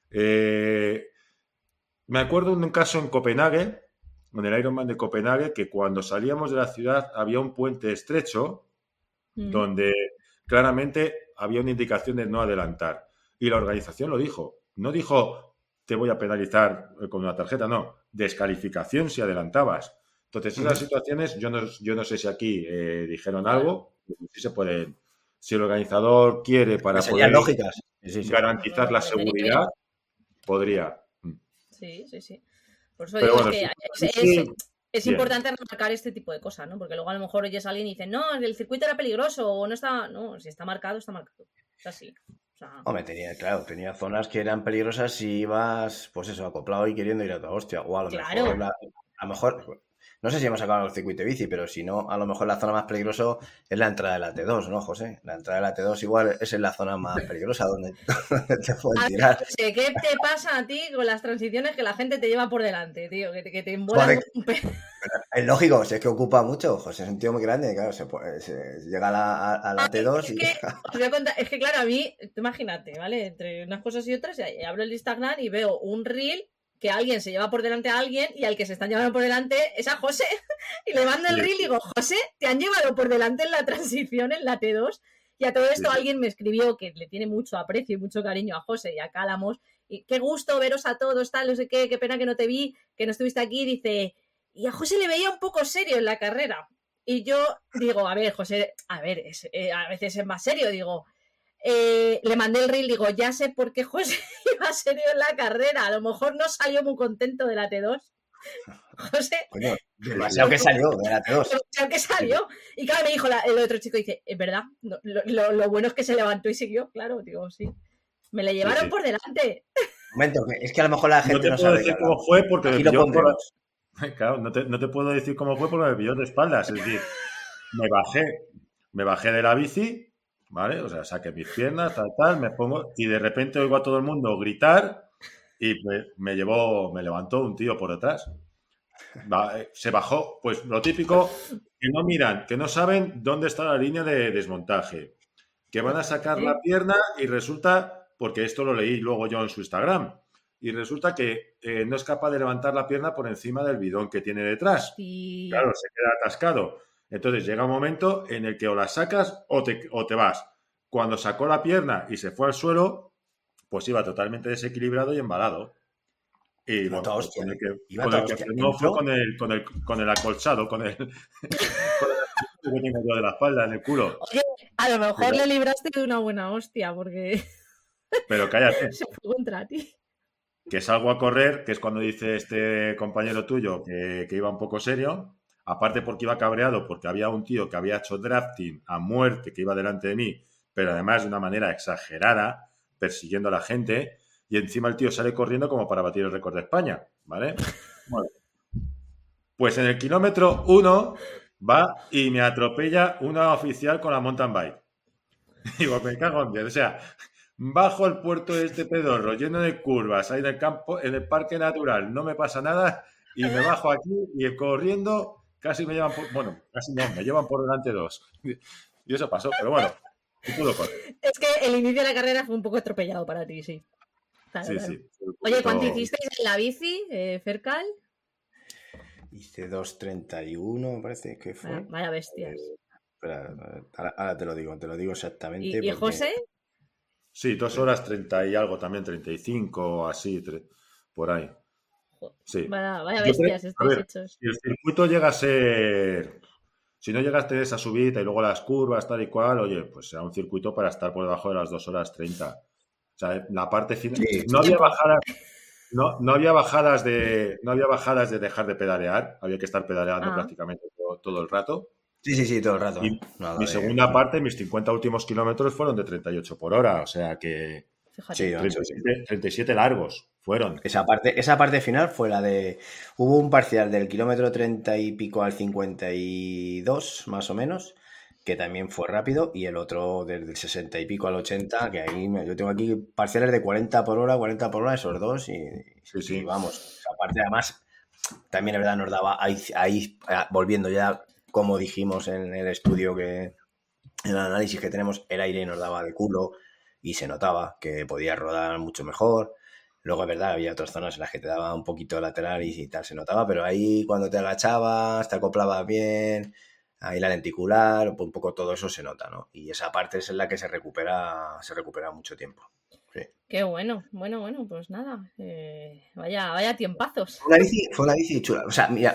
Me acuerdo de un caso en Copenhague, en el Ironman de Copenhague, que cuando salíamos de la ciudad había un puente estrecho donde claramente había una indicación de no adelantar. Y la organización lo dijo. No dijo, te voy a penalizar con una tarjeta, no. Descalificación si adelantabas. Entonces, esas situaciones, yo no sé si aquí dijeron algo. Si se puede, si el organizador quiere para poder lógicas. garantizar la seguridad, podría. Sí. Por eso digo que es importante remarcar este tipo de cosas, ¿no? Porque luego a lo mejor oyes a alguien y dice, no, el circuito era peligroso o no está... No, si está marcado, está marcado. Es así. O sea... Hombre, tenía zonas que eran peligrosas si ibas, pues eso, acoplado y queriendo ir a otra hostia. O a lo mejor... No sé si hemos acabado el circuito de bici, pero si no, a lo mejor la zona más peligrosa es la entrada de la T2, ¿no, José? La entrada de la T2 igual es la zona más peligrosa donde te pueden tirar. ¿Qué te pasa a ti con las transiciones que la gente te lleva por delante, tío? Que te embolan un pez. Es lógico, si es que ocupa mucho, José, es un tío muy grande, claro, se llega a la T2 y... Os voy a contar, es que claro, a mí, imagínate, ¿vale? Entre unas cosas y otras, abro el Instagram y veo un reel que alguien se lleva por delante a alguien y al que se están llevando por delante es a José. Y le mando el reel y digo, José, te han llevado por delante en la transición, en la T2. Y a todo esto alguien me escribió que le tiene mucho aprecio y mucho cariño a José y a Cálamos. Y qué gusto veros a todos, tal, no sé qué pena que no te vi, que no estuviste aquí. Dice, y a José le veía un poco serio en la carrera. Y yo digo, a ver, José, a veces es más serio, digo... le mandé el reel, digo, ya sé por qué José iba serio en la carrera, a lo mejor no salió muy contento de la T2. José, coño, demasiado que salió de la T2. Demasiado que salió. Y claro, me dijo el otro chico, dice, es verdad, lo bueno es que se levantó y siguió, claro, digo, sí. Me le llevaron por delante. Un momento, es que a lo mejor la gente no sabe decir cómo fue porque me pilló claro, no te puedo decir cómo fue porque me pilló de espaldas, es decir, me bajé de la bici, ¿vale? O sea, saqué mis piernas, tal, me pongo y de repente oigo a todo el mundo gritar y me levantó un tío por detrás. Se bajó, pues lo típico, que no miran, que no saben dónde está la línea de desmontaje, que van a sacar la pierna y resulta, porque esto lo leí luego yo en su Instagram, y resulta que no es capaz de levantar la pierna por encima del bidón que tiene detrás. Sí. Claro, se queda atascado. Entonces llega un momento en el que o la sacas o te vas. Cuando sacó la pierna y se fue al suelo, pues iba totalmente desequilibrado y embalado. Y Iba bueno, toda pues hostia. con el que, Iba con toda el que hostia. frenó fue Entró. con el acolchado, con el que tengo yo de la espalda, en el culo. Oye, a lo mejor Pero- le libraste de una buena hostia porque Pero cállate, se fue contra ti. que salgo a correr, que es cuando dice este compañero tuyo que iba un poco serio, aparte porque iba cabreado, porque había un tío que había hecho drafting a muerte, que iba delante de mí, pero además de una manera exagerada, persiguiendo a la gente, y encima el tío sale corriendo como para batir el récord de España, ¿vale? Bueno, pues en el kilómetro 1 va y me atropella una oficial con la mountain bike. Digo, me cago en Dios. O sea, bajo el puerto de este pedorro, lleno de curvas, ahí en el campo, en el parque natural, no me pasa nada, y me bajo aquí y corriendo, casi me llevan por, bueno, casi no, me llevan por delante dos. Y eso pasó, pero bueno, y pudo correr. Es que el inicio de la carrera fue un poco atropellado para ti, sí. Claro, Sí, claro. sí. Oye, ¿cuánto hicisteis en la bici, Fercal? Hice 2:31, me parece que fue. Vaya bestias. Espera, ahora te lo digo exactamente. ¿Y porque... José? Sí, 2 horas 30 y algo, también 35, así, por ahí. Sí. Vaya Yo creo- bestias a estáis ver, hechos. si el circuito llega a ser... Si no llegaste a esa subida y luego las curvas, tal y cual, oye, pues será un circuito para estar por debajo de las 2 horas 30. O sea, la parte final... Sí. No había bajadas, no había bajadas de dejar de pedalear, había que estar pedaleando prácticamente todo el rato. Sí, todo el rato. Y Nada mi de- segunda parte, mis 50 últimos kilómetros fueron de 38 por hora, o sea que Fíjate. Sí, 37 largos fueron. esa parte final fue la de... Hubo un parcial del kilómetro 30 y pico al 52, más o menos, que también fue rápido, y el otro del 60 y pico al 80, que ahí yo tengo aquí parciales de 40 por hora, esos dos, Sí. y vamos, esa parte además también es verdad nos daba ahí volviendo ya, como dijimos en el estudio, que en el análisis que tenemos, el aire nos daba de culo y se notaba que podía rodar mucho mejor. Luego es verdad, había otras zonas en las que te daba un poquito lateral y tal, se notaba, pero ahí cuando te agachabas, te acoplabas bien, ahí la lenticular, un poco todo eso se nota, ¿no? Y esa parte es en la que se recupera mucho tiempo. Sí. Qué bueno, pues nada, vaya tiempazos. Fue una bici chula. O sea, mira,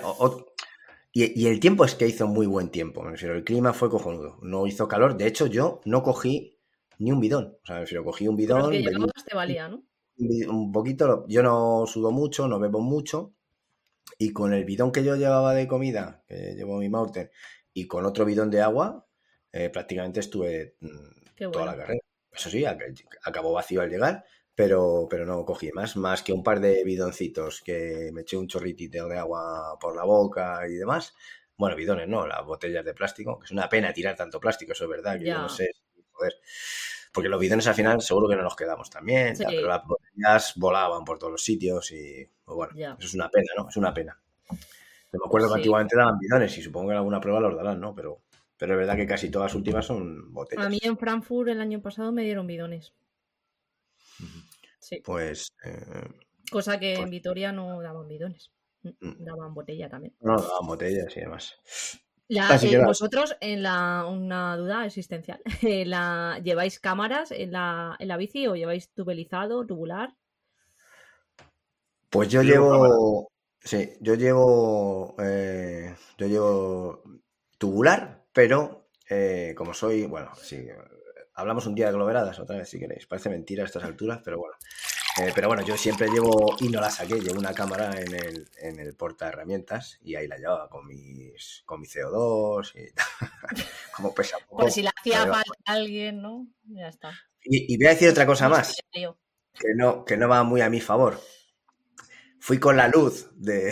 y el tiempo es que hizo muy buen tiempo, me refiero, el clima fue cojonudo, no hizo calor, de hecho yo no cogí ni un bidón, o sea, me refiero, cogí un bidón, Porque llevabas te valía, ¿no? un poquito, yo no sudo mucho, no bebo mucho, y con el bidón que yo llevaba de comida, que llevo mi Mountain, y con otro bidón de agua, prácticamente estuve toda la carrera. Eso sí, acabó vacío al llegar, pero no cogí más que un par de bidoncitos que me eché un chorritito de agua por la boca y demás. Bueno, bidones no, las botellas de plástico, que es una pena tirar tanto plástico, eso es verdad, que yo no sé, joder. Porque los bidones al final seguro que no nos quedamos también, Sí. pero las botellas volaban por todos los sitios y pues bueno, eso es una pena, ¿no? Es una pena. Me acuerdo que antiguamente daban bidones y supongo que en alguna prueba los darán, ¿no? Pero es verdad que casi todas las últimas son botellas. A mí en Frankfurt el año pasado me dieron bidones. Sí. Pues... cosa que en Vitoria no daban bidones. Daban botella también. No, daban botellas y demás. Vosotros, una duda existencial, ¿lleváis cámaras en la bici o lleváis tubelizado, tubular? Pues yo llevo tubular, pero como soy, bueno, sí, hablamos un día de aglomeradas otra vez si queréis, parece mentira a estas alturas, pero bueno, yo siempre llevo, y no la saqué, llevo una cámara en el porta herramientas y ahí la llevaba con mi CO2 y como pesa poco. Por si le hacía falta a alguien, ¿no? Ya está. Y voy a decir otra cosa más, que no va muy a mi favor. Fui con la luz de...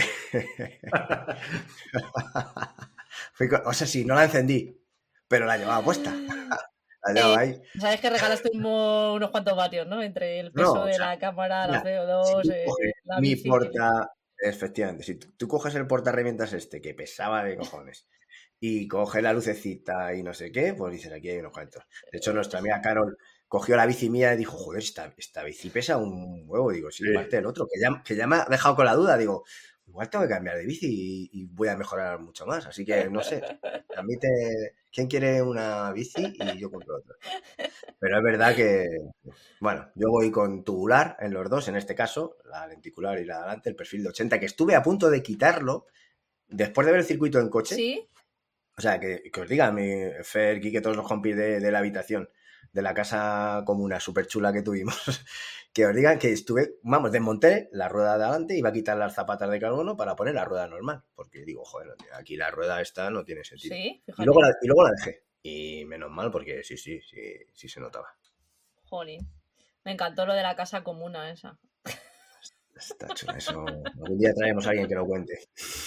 O sea, sí, no la encendí, pero la llevaba puesta. La llevaba ahí. Sabes que regalaste unos cuantos vatios, ¿no? Entre el peso de la cámara, la CO2, la bici. Efectivamente, si tú coges el portaherramientas que pesaba de cojones, y coges la lucecita y no sé qué, pues dices, aquí hay unos cuantos. De hecho, nuestra amiga Carol cogió la bici mía y dijo, joder, esta bici pesa un huevo. Digo, sí, parte del otro, que ya me ha dejado con la duda. Digo, igual tengo que cambiar de bici y voy a mejorar mucho más. Así que, no sé, ¿quién quiere una bici? Y yo compro otra. Pero es verdad que, bueno, yo voy con tubular en los dos, en este caso, la lenticular y la de adelante, el perfil de 80, que estuve a punto de quitarlo después de ver el circuito en coche. Sí. O sea, que os diga mi Fer, Quique, todos los compis de la habitación, de la casa comuna súper chula que tuvimos, que os digan que estuve, vamos, desmonté la rueda de adelante, iba a quitar las zapatas de carbono para poner la rueda normal, porque digo, joder, aquí la rueda esta no tiene sentido. Sí, y luego la dejé, y menos mal, porque sí se notaba. Jolín, me encantó lo de la casa comuna esa. Está chulo, eso. Algún día traemos a alguien que lo cuente.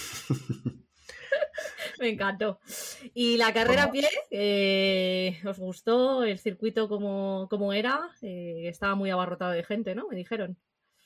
Me encantó. ¿Y la carrera a pie? ¿Os gustó el circuito como era? Estaba muy abarrotado de gente, ¿no? Me dijeron.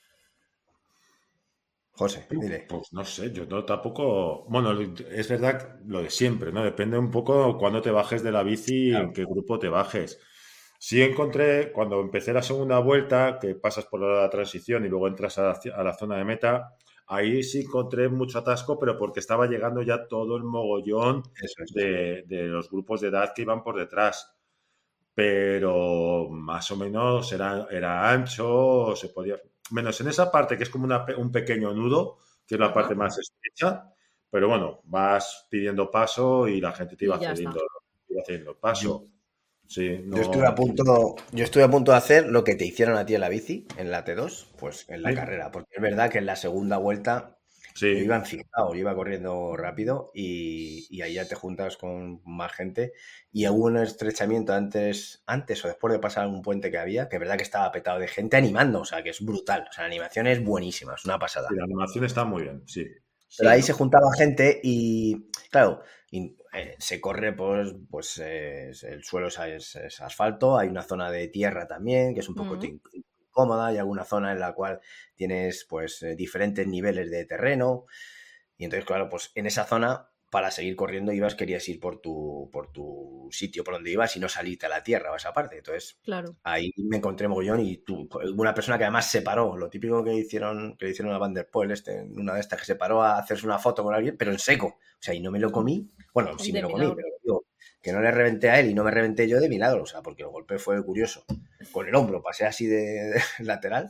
José, dile. Pues no sé, yo no tampoco... Bueno, es verdad lo de siempre, ¿no? Depende un poco cuándo te bajes de la bici y en qué grupo te bajes. Sí encontré, cuando empecé la segunda vuelta, que pasas por la transición y luego entras a la zona de meta, ahí sí encontré mucho atasco, pero porque estaba llegando ya todo el mogollón de los grupos de edad que iban por detrás. Pero más o menos era ancho, se podía... Menos en esa parte que es como un pequeño nudo, que es la parte más estrecha, pero bueno, vas pidiendo paso y la gente te iba haciendo paso. Sí, no... Yo estuve a punto de hacer lo que te hicieron a ti en la bici, en la T2, pues en la carrera, porque es verdad que en la segunda vuelta yo iba enfilado, yo iba corriendo rápido y ahí ya te juntas con más gente y hubo un estrechamiento antes o después de pasar un puente que había, que es verdad que estaba petado de gente animando, o sea, que es brutal, o sea, la animación es buenísima, es una pasada. Sí, la animación está muy bien, sí. Pero ahí se juntaba gente y, claro, se corre, pues el suelo es asfalto, hay una zona de tierra también, que es un poco incómoda, y alguna zona en la cual tienes, pues, diferentes niveles de terreno, y entonces, claro, pues en esa zona, para seguir corriendo, querías ir por tu sitio, por donde ibas, y no salirte a la tierra o a esa parte. Entonces, claro, ahí me encontré mogollón y una persona que además se paró, lo típico que le hicieron a Van der Poel, en una de estas, que se paró a hacerse una foto con alguien, pero en seco. O sea, y no me lo comí. Bueno, sí me lo comí, pero digo, que no le reventé a él y no me reventé yo de milagro. O sea, porque el golpe fue curioso. Con el hombro pasé así de lateral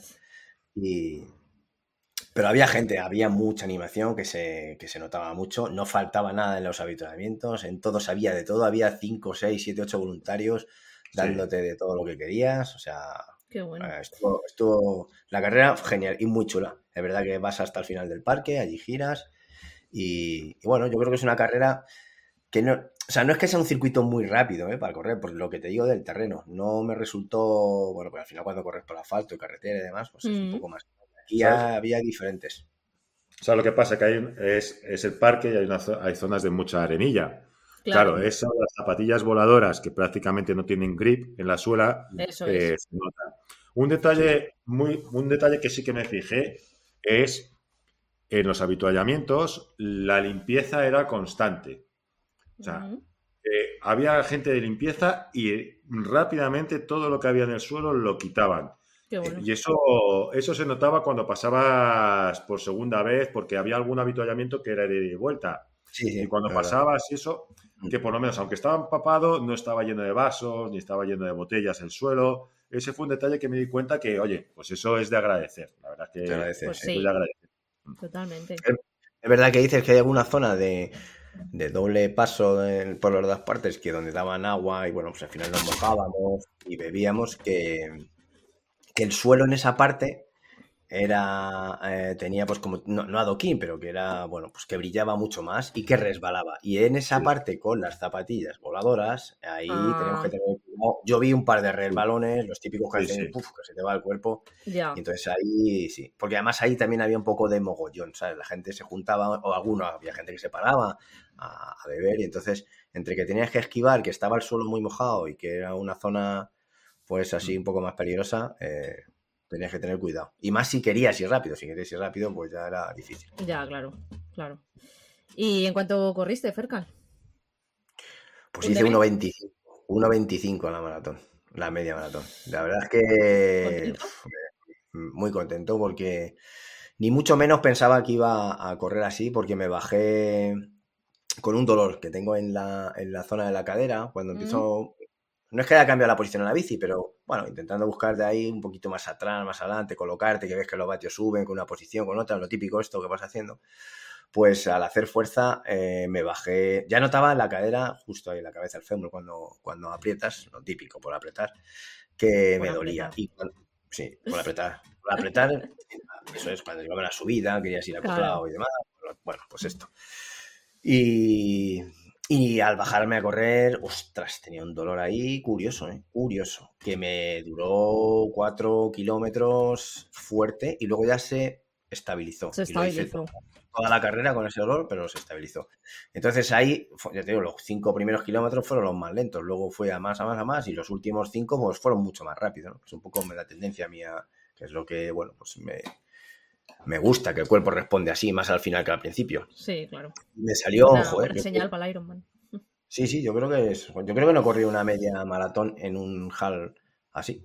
pero había gente, había mucha animación que se notaba mucho, no faltaba nada en los avituallamientos, en todos había de todo, había 5, 6, 7, 8 voluntarios dándote de todo lo que querías, o sea, qué bueno. Estuvo la carrera genial y muy chula, es verdad que vas hasta el final del parque, allí giras y bueno, yo creo que es una carrera que no, o sea, no es que sea un circuito muy rápido para correr, por lo que te digo del terreno, no me resultó, bueno, pues al final cuando corres por asfalto y carretera y demás, pues es un poco más. Aquí ya había diferentes. O sea, lo que pasa es que es el parque y hay zonas de mucha arenilla. Claro, esas las zapatillas voladoras que prácticamente no tienen grip en la suela, se nota. Un detalle que sí que me fijé es en los avituallamientos, la limpieza era constante. O sea, había gente de limpieza y rápidamente todo lo que había en el suelo lo quitaban. Bueno. Y eso se notaba cuando pasabas por segunda vez, porque había algún avituallamiento que era de ida y vuelta. Sí, y cuando pasabas eso, que por lo menos, aunque estaba empapado, no estaba lleno de vasos, ni estaba lleno de botellas el suelo. Ese fue un detalle que me di cuenta que, oye, pues eso es de agradecer. La verdad que pues es de agradecer. Totalmente. Es verdad que dices que hay alguna zona de doble paso por las dos partes, que donde daban agua y bueno, pues al final nos mojábamos y bebíamos, que el suelo en esa parte tenía pues como, no adoquín, pero que era, bueno, pues que brillaba mucho más y que resbalaba. Y en esa parte con las zapatillas voladoras, ahí tenemos que tener cuidado. Yo vi un par de resbalones, los típicos que hacen que se te va el cuerpo. Ya. Y entonces ahí sí, porque además ahí también había un poco de mogollón, ¿sabes? La gente se juntaba, o había gente que se paraba a beber, y entonces entre que tenías que esquivar, que estaba el suelo muy mojado y que era una zona pues así un poco más peligrosa, tenías que tener cuidado. Y más si querías ir rápido. Si querías ir rápido, pues ya era difícil. Ya, claro. ¿Y en cuánto corriste, Ferkal? Pues hice 1.25 a la maratón. la media maratón. La verdad es que ¿Contento? muy contento porque ni mucho menos pensaba que iba a correr así porque me bajé con un dolor que tengo en la zona de la cadera cuando empiezo. No es que haya cambiado la posición en la bici, pero bueno, intentando buscar de ahí un poquito más atrás, más adelante, colocarte, que ves que los vatios suben con una posición, con otra, lo típico esto que vas haciendo. Pues al hacer fuerza me bajé, ya notaba en la cadera, justo ahí en la cabeza del fémur, cuando aprietas, lo típico por apretar, que Por me dolía. apretar. Sí, por apretar. Por apretar, eso es cuando llegaba la subida, querías ir acoplado Claro. y demás. Bueno, pues esto. Y al bajarme a correr, ostras, tenía un dolor ahí curioso, ¿eh? Curioso, que me duró 4 kilómetros fuerte y luego ya se estabilizó. Se Y lo hice estabilizó. toda la carrera con ese dolor, pero se estabilizó. Entonces ahí, ya te digo, los 5 primeros kilómetros fueron los más lentos, luego fue a más, y los últimos 5 pues fueron mucho más rápidos, ¿no? Es un poco la tendencia mía, que es lo que, bueno, pues me gusta, que el cuerpo responde así, más al final que al principio. Sí, claro. Me salió, joder, Buena señal para el Ironman. sí, yo creo que no corrí una media maratón en un HAL así.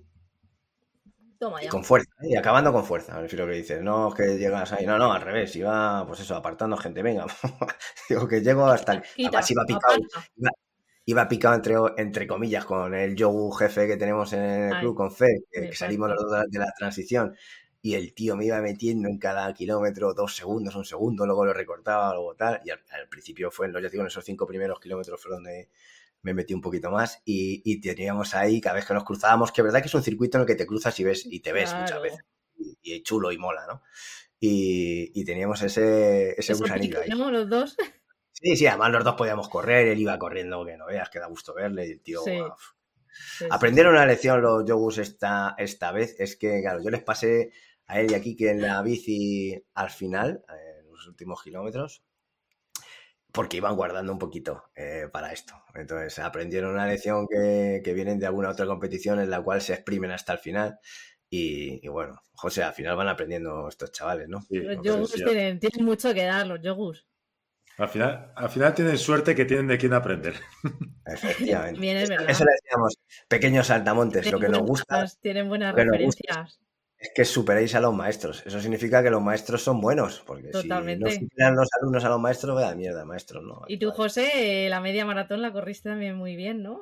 Toma Y ya. con fuerza, ¿eh? Y acabando con fuerza. Es lo que dices, no es que llegas ahí, no, al revés, iba, pues eso, apartando gente, venga. Digo que llego hasta. Quita, Además iba picado, aparta. iba picado entre comillas con el yogur jefe que tenemos en el club, Ay, con Fer, que salimos los exacto. dos de la transición. Y el tío me iba metiendo en cada kilómetro 2 segundos, 1 segundo, luego lo recortaba, luego tal. Y al principio fue, yo digo, en esos 5 primeros kilómetros fue donde me metí un poquito más y teníamos ahí, cada vez que nos cruzábamos, que es verdad que es un circuito en el que te cruzas y te ves muchas Claro. veces. Y chulo y mola, ¿no? Y teníamos ese gusanillo ahí. ¿No? Los dos. Sí, además los dos podíamos correr, él iba corriendo, que no veas, que da gusto verle, y el tío... Sí. Aprendieron una lección los yogus esta vez, es que, claro, yo les pasé a él y a Kike en la bici al final, en los últimos kilómetros, porque iban guardando un poquito para esto. Entonces aprendieron una lección que vienen de alguna otra competición en la cual se exprimen hasta el final. Y bueno, José, al final van aprendiendo estos chavales, ¿no? Sí, Los no sé yogus si tienen mucho que dar, los yogus. al final tienen suerte que tienen de quién aprender. Efectivamente. Bien, es verdad. Eso le decíamos, pequeños saltamontes. Lo que nos gusta, Tienen buenas lo que nos gusta referencias. es que superéis a los maestros. Eso significa que los maestros son buenos, porque Totalmente. si no superan los alumnos a los maestros, vaya mierda, maestros, ¿no? Y tú, José, la media maratón la corriste también muy bien, ¿no?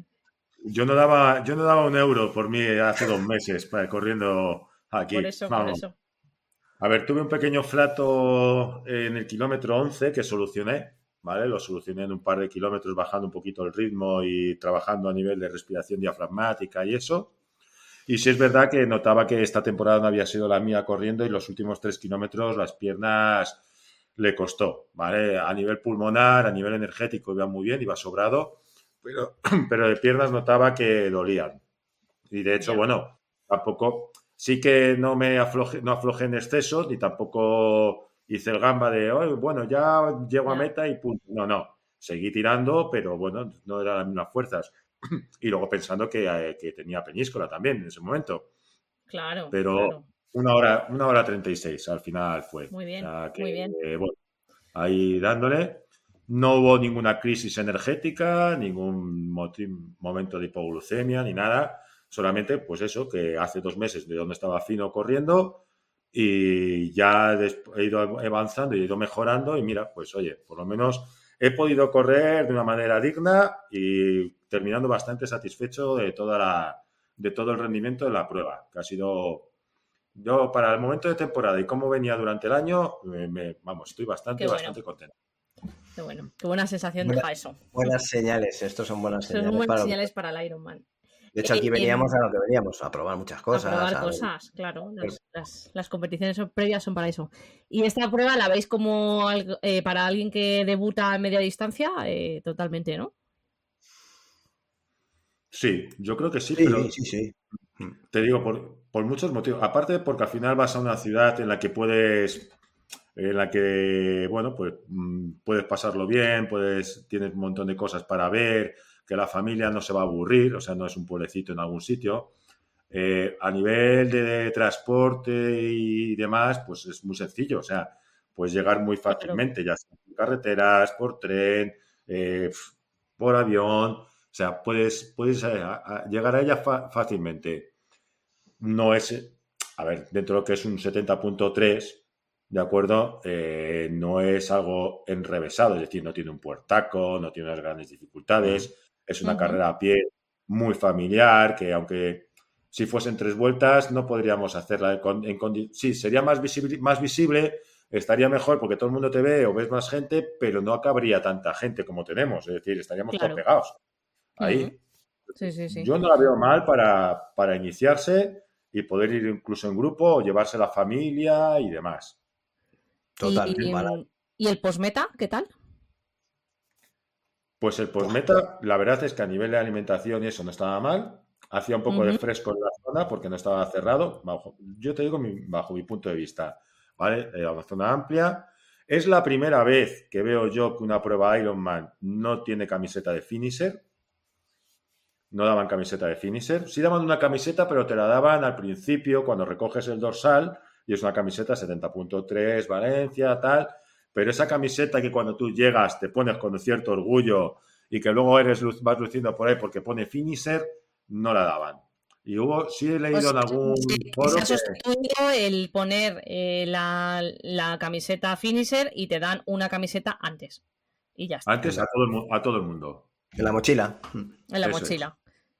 Yo no daba €1 por mí hace 2 meses corriendo aquí. Por eso, Vamos. por eso. A ver, tuve un pequeño flato en el kilómetro 11 que solucioné, ¿vale? Lo solucioné en un par de kilómetros bajando un poquito el ritmo y trabajando a nivel de respiración diafragmática y eso. Y sí es verdad que notaba que esta temporada no había sido la mía corriendo y los últimos 3 kilómetros las piernas le costó, ¿vale? A nivel pulmonar, a nivel energético iba muy bien, iba sobrado, pero de piernas notaba que dolían. Y de hecho, bueno, tampoco, sí que no aflojé en exceso, ni tampoco hice el gamba de, oh, bueno, ya llego a meta y punto. No, seguí tirando, pero bueno, no eran las mismas fuerzas. Y luego pensando que tenía peñíscola también en ese momento. Claro. Pero claro. 1 hora 36 al final fue. Muy bien, O sea que, muy bien. Bueno, ahí dándole. No hubo ninguna crisis energética, ningún momento de hipoglucemia ni nada. Solamente, pues eso, que hace 2 meses de donde estaba fino corriendo y ya he ido avanzando y he ido mejorando y mira, pues oye, por lo menos he podido correr de una manera digna y terminando bastante satisfecho de todo el rendimiento de la prueba, que ha sido, yo para el momento de temporada y cómo venía durante el año, estoy bastante contento. Qué bueno, qué buena sensación deja eso. Buenas señales, estos son buenas señales. Son buenas señales para el Ironman. De hecho, aquí veníamos a lo que veníamos, a probar muchas cosas. A probar cosas, claro. Las competiciones previas son para eso. ¿Y esta prueba la veis como para alguien que debuta en media distancia? Totalmente, ¿no? Sí, yo creo que sí, pero sí. Te digo, por muchos motivos. Aparte porque al final vas a una ciudad en la que bueno, pues puedes pasarlo bien, tienes un montón de cosas para ver, que la familia no se va a aburrir, o sea, no es un pueblecito en algún sitio. A nivel de transporte y demás, pues es muy sencillo, o sea, puedes llegar muy fácilmente, ya sea por carreteras, por tren, por avión. O sea, puedes llegar a ella fácilmente. No es, a ver, dentro de lo que es un 70.3, ¿de acuerdo? No es algo enrevesado, es decir, no tiene un puertaco, no tiene unas grandes dificultades, es una carrera a pie muy familiar, que aunque si fuesen 3 vueltas no podríamos hacerla sí, sería más visible, estaría mejor porque todo el mundo te ve o ves más gente, pero no cabría tanta gente como tenemos, es decir, estaríamos todos pegados ahí. Sí. Yo no la veo mal para iniciarse y poder ir incluso en grupo o llevarse la familia y demás. Total. ¿Y el postmeta, qué tal? Pues el postmeta, la verdad es que a nivel de alimentación y eso no estaba mal. Hacía un poco de fresco en la zona porque no estaba cerrado. Yo te digo bajo mi punto de vista, ¿vale? Era una zona amplia. Es la primera vez que veo yo que una prueba Ironman no tiene camiseta de finisher. No daban camiseta de finisher. Sí daban una camiseta, pero te la daban al principio cuando recoges el dorsal y es una camiseta 70.3 Valencia, tal. Pero esa camiseta que cuando tú llegas te pones con cierto orgullo y que luego vas luciendo por ahí porque pone finisher, no la daban. Y sí he leído en algún foro se ha sustituido el poner la camiseta finisher y te dan una camiseta antes. Y ya está. Antes a todo el mundo. En la mochila. En la mochila.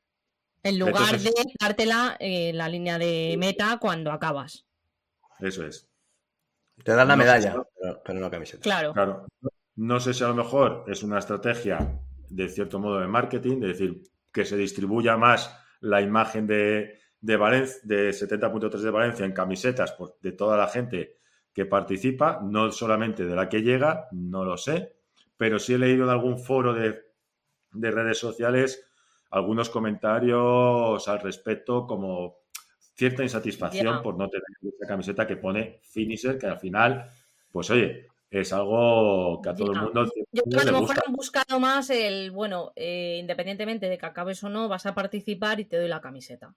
En lugar de dártela la línea de meta cuando acabas. Eso es. Te dan la medalla, pero no la camiseta. Claro. No sé si a lo mejor es una estrategia de cierto modo de marketing, de decir que se distribuya más la imagen de Valencia, de 70.3 de Valencia en camisetas de toda la gente que participa, no solamente de la que llega, no lo sé, pero sí he leído en algún foro de redes sociales algunos comentarios al respecto, como cierta insatisfacción por no tener esa camiseta que pone finisher, que al final, pues oye, es algo que a todo el mundo yo creo que a lo mejor gusta. han buscado más independientemente de que acabes o no, vas a participar y te doy la camiseta.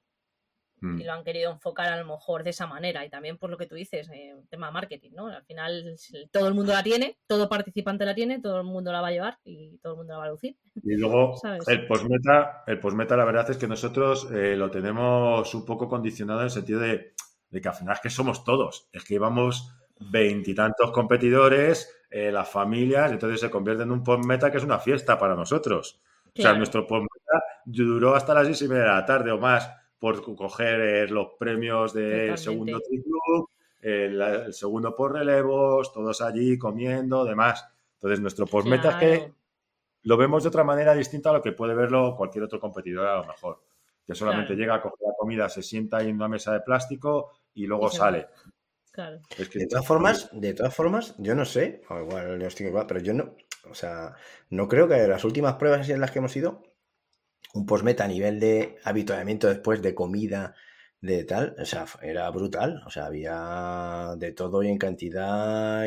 Y lo han querido enfocar a lo mejor de esa manera. Y también por lo que tú dices, tema marketing, ¿no? Al final todo el mundo la tiene, todo participante la tiene, todo el mundo la va a llevar y todo el mundo la va a lucir. Y luego, ¿sabes? el postmeta, la verdad es que nosotros lo tenemos un poco condicionado en el sentido de que al final es que somos todos. Es que íbamos 20 y tantos competidores, las familias, entonces se convierte en un postmeta que es una fiesta para nosotros. Claro. O sea, nuestro postmeta duró hasta las 6:30 de la tarde o más por coger los premios del segundo triclub, el segundo por relevos, todos allí comiendo, demás. Entonces, nuestro postmeta es que lo vemos de otra manera distinta a lo que puede verlo cualquier otro competidor a lo mejor. Que solamente llega a coger la comida, se sienta ahí en una mesa de plástico y luego sale. Claro. Es que de todas formas, yo no sé, igual yo estoy igual, pero yo no, o sea, no creo que las últimas pruebas así en las que hemos ido, un postmeta a nivel de habituamiento después de comida, de tal, o sea, era brutal, o sea, había de todo y en cantidad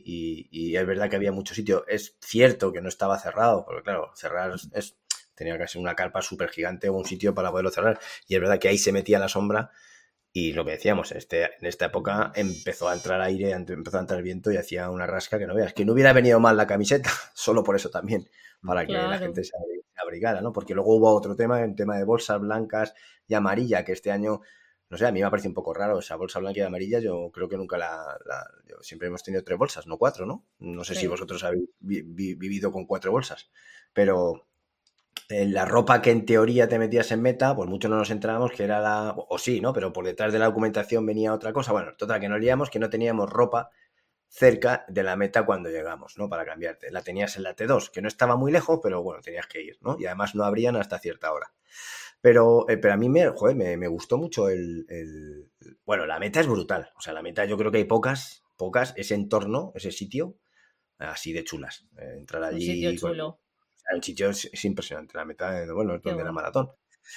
y es verdad que había mucho sitio. Es cierto que no estaba cerrado, porque claro, cerrar tenía que ser una carpa súper gigante o un sitio para poderlo cerrar, y es verdad que ahí se metía la sombra. Y lo que decíamos, en esta época empezó a entrar aire, empezó a entrar viento y hacía una rasca que no veas. Que no hubiera venido mal la camiseta, solo por eso también, para que la gente se abrigara, ¿no? Porque luego hubo otro tema, el tema de bolsas blancas y amarilla, que este año, no sé, a mí me ha parecido un poco raro esa bolsa blanca y amarilla. Yo creo que nunca yo siempre hemos tenido 3 bolsas, no 4, ¿no? No sé si vosotros habéis vivido con 4 bolsas, pero la ropa que en teoría te metías en meta, pues muchos no nos enterábamos que era o sí, ¿no? Pero por detrás de la documentación venía otra cosa. Bueno, total, que nos liamos que no teníamos ropa cerca de la meta cuando llegamos, ¿no? Para cambiarte. La tenías en la T2, que no estaba muy lejos, pero bueno, tenías que ir, ¿no? Y además no abrían hasta cierta hora. Pero a mí me gustó mucho bueno, la meta es brutal. O sea, la meta yo creo que hay pocas, ese entorno, ese sitio, así de chulas. Entrar allí. Un sitio chulo. El sitio es impresionante, la meta, bueno, es donde la maratón.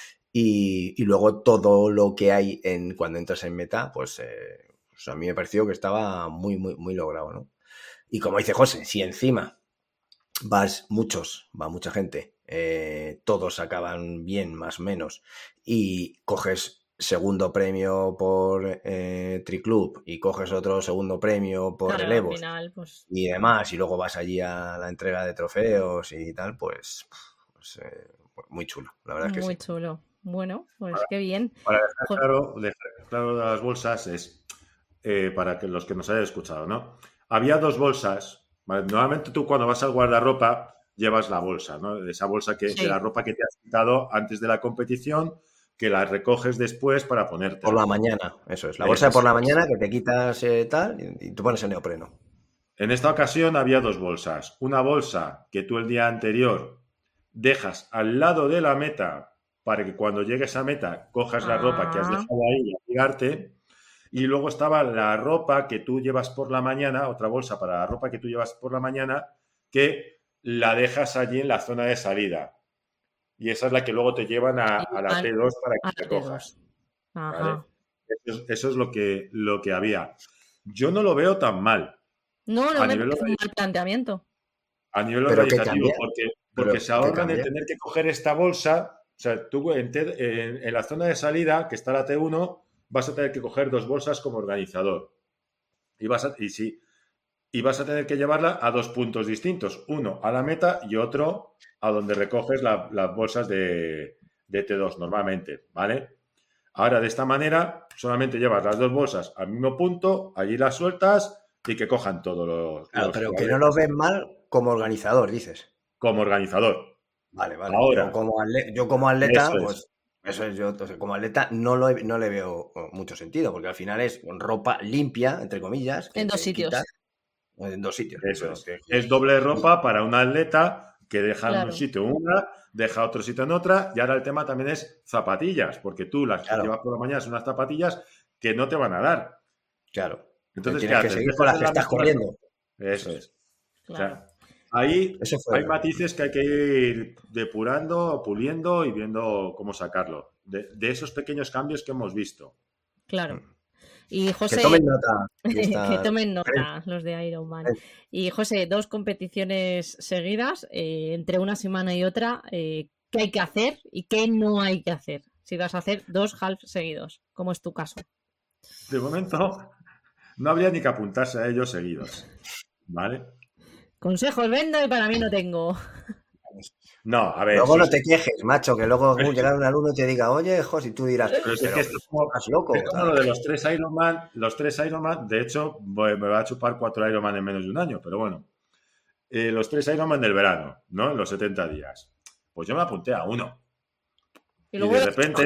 Y luego todo lo que hay cuando entras en meta, pues a mí me pareció que estaba muy, muy, muy logrado, ¿no? Y como dice José, si encima va mucha gente, todos acaban bien, más o menos, y coges segundo premio por Triclub y coges otro segundo premio por relevos, al final, pues, y demás, y luego vas allí a la entrega de trofeos y tal, pues muy chulo, la verdad es que Muy sí. chulo. Bueno, pues qué bien. Para dejar claro de las bolsas es, para que los que nos hayan escuchado, ¿no? Había 2 bolsas, ¿vale? Normalmente tú cuando vas al guardarropa llevas la bolsa, ¿no? Esa bolsa de la ropa que te has quitado antes de la competición, que la recoges después para ponerte. Por la mañana, eso es. La bolsa de por la mañana que te quitas tal y tú pones el neopreno. En esta ocasión había 2 bolsas. Una bolsa que tú el día anterior dejas al lado de la meta para que cuando llegues a meta cojas la ropa que has dejado ahí y abrigarte. Y luego estaba la ropa que tú llevas por la mañana, otra bolsa para la ropa que tú llevas por la mañana, que la dejas allí en la zona de salida. Y esa es la que luego te llevan a la T2 para que te cojas. ¿Vale? Eso es lo que había. Yo no lo veo tan mal. No me parece un mal planteamiento. A nivel organizativo, porque se ahorran de tener que coger esta bolsa. O sea, tú en la zona de salida, que está la T1, vas a tener que coger 2 bolsas como organizador. Y vas a tener que llevarla a 2 puntos distintos. Uno a la meta y otro a donde recoges las bolsas de T2 normalmente, ¿vale? Ahora, de esta manera, solamente llevas las 2 bolsas al mismo punto, allí las sueltas y que cojan todos los... Claro, pero que no lo ves mal como organizador, dices. Como organizador. Vale. Ahora, yo como atleta, eso pues eso es, yo como atleta no le veo mucho sentido, porque al final es ropa limpia, entre comillas. En 2 sitios. En 2 sitios. Eso es doble ropa para un atleta que deja en un sitio una, deja otro sitio en otra, y ahora el tema también es zapatillas, porque tú las que llevas por la mañana son unas zapatillas que no te van a dar. Claro. Entonces, tienes que seguir con las que estás corriendo. Eso es. Claro. O sea, ahí hay matices que hay que ir depurando, puliendo y viendo cómo sacarlo. De esos pequeños cambios que hemos visto. Claro. Y José, que tomen nota. Que tomen nota los de Ironman. Y José, 2 competiciones seguidas, entre una semana y otra, ¿qué hay que hacer y qué no hay que hacer? Si vas a hacer 2 halves seguidos, como es tu caso. De momento, no habría ni que apuntarse a ellos seguidos. ¿Vale? Consejos vendo y para mí no tengo. No, a ver. Luego no te quejes, macho, que luego llegar un alumno y te diga, oye, José, y tú dirás, pero es que esto estás loco. Es como lo de los 3 Ironman, de hecho, me va a chupar 4 Ironman en menos de un año, pero bueno. Los 3 Ironman del verano, ¿no? En los 70 días. Pues yo me apunté a uno. Y de repente,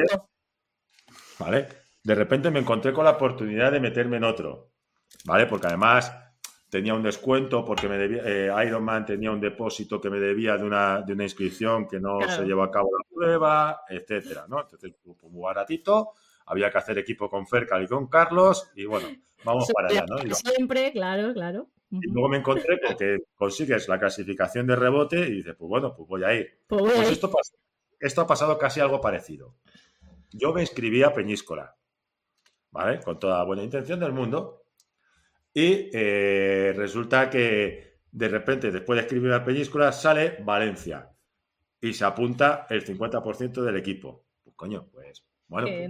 ¿vale? De repente me encontré con la oportunidad de meterme en otro, ¿vale? Porque además tenía un descuento porque me debía, Ironman tenía un depósito que me debía de una inscripción que no se llevó a cabo la prueba, etcétera, ¿no? Entonces, pues, muy baratito, había que hacer equipo con Fercal y con Carlos y bueno, vamos para allá, ¿no? Siempre, claro. Y luego me encontré porque consigues la clasificación de rebote y dices, pues bueno, pues voy a ir. Pues esto ha pasado casi algo parecido. Yo me inscribí a Peñíscola, ¿vale? Con toda la buena intención del mundo. Y resulta que de repente, después de escribir a Peñíscola, sale Valencia. Y se apunta el 50% del equipo. Pues coño, pues bueno, pues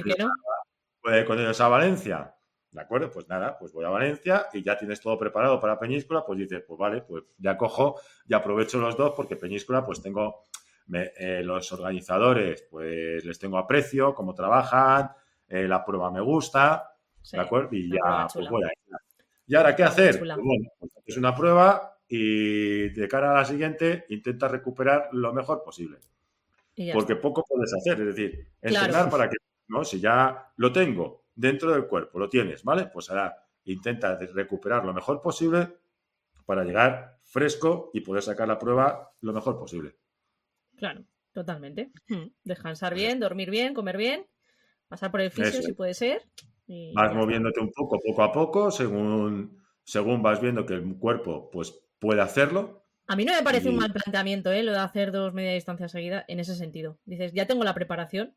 voy a ir con ellos a Valencia. ¿De acuerdo? Pues nada, pues voy a Valencia y ya tienes todo preparado para Peñíscola, pues dices, pues vale, pues ya cojo y aprovecho los 2 porque Peñíscola pues tengo los organizadores, pues les tengo aprecio, cómo trabajan, la prueba me gusta, ¿de acuerdo? Y ya, pues voy a ir. ¿Y ahora qué hacer? Pues bueno, pues es una prueba y de cara a la siguiente intenta recuperar lo mejor posible. Porque poco puedes hacer, es decir, entrenar para que, ¿no? Si ya lo tengo dentro del cuerpo, lo tienes, ¿vale? Pues ahora intenta recuperar lo mejor posible para llegar fresco y poder sacar la prueba lo mejor posible. Claro, totalmente. Descansar bien, dormir bien, comer bien, pasar por el fisio si puede ser. Y vas moviéndote un poco a poco, según vas viendo que el cuerpo pues puede hacerlo. A mí no me parece un mal planteamiento, lo de hacer 2 media distancia seguidas en ese sentido. Dices, ya tengo la preparación,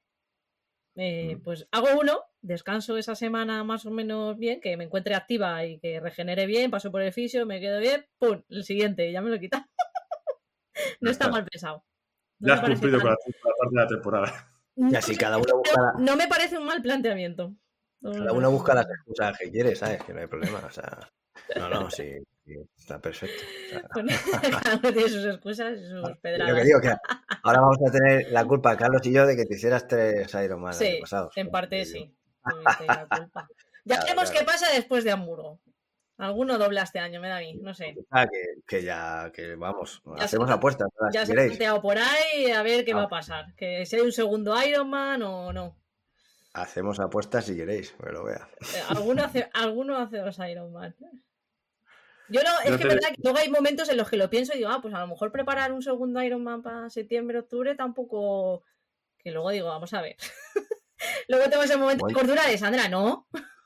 pues hago uno, descanso esa semana más o menos bien, que me encuentre activa y que regenere bien, paso por el fisio, me quedo bien, ¡pum! El siguiente, ya me lo he quitado. No está mal pensado. Ya has cumplido con la parte de la temporada. Y así cada uno busca... No me parece un mal planteamiento. Cada uno busca las excusas que quiere, ¿sabes? Que no hay problema, o sea... No, sí. está perfecto. Cada uno tiene sus excusas y sus pedradas. Lo que digo que ahora vamos a tener la culpa, Carlos y yo, de que te hicieras 3 Ironman el año pasado. En parte sí. Tuviste la culpa. Ya veremos qué pasa después de Hamburgo. Alguno dobla este año, me da a mí, no sé. Que vamos, ya hacemos apuestas. Ya se ha planteado por ahí a ver qué va a pasar. Que si hay un segundo Ironman o no. Hacemos apuestas si queréis, que lo vea. Alguno hace 2 Ironman. Yo no, es que es verdad que luego hay momentos en los que lo pienso y digo, pues a lo mejor preparar un segundo Ironman para septiembre, octubre tampoco. Que luego digo, vamos a ver. Luego tengo ese momento de cordura de Sandra, ¿no?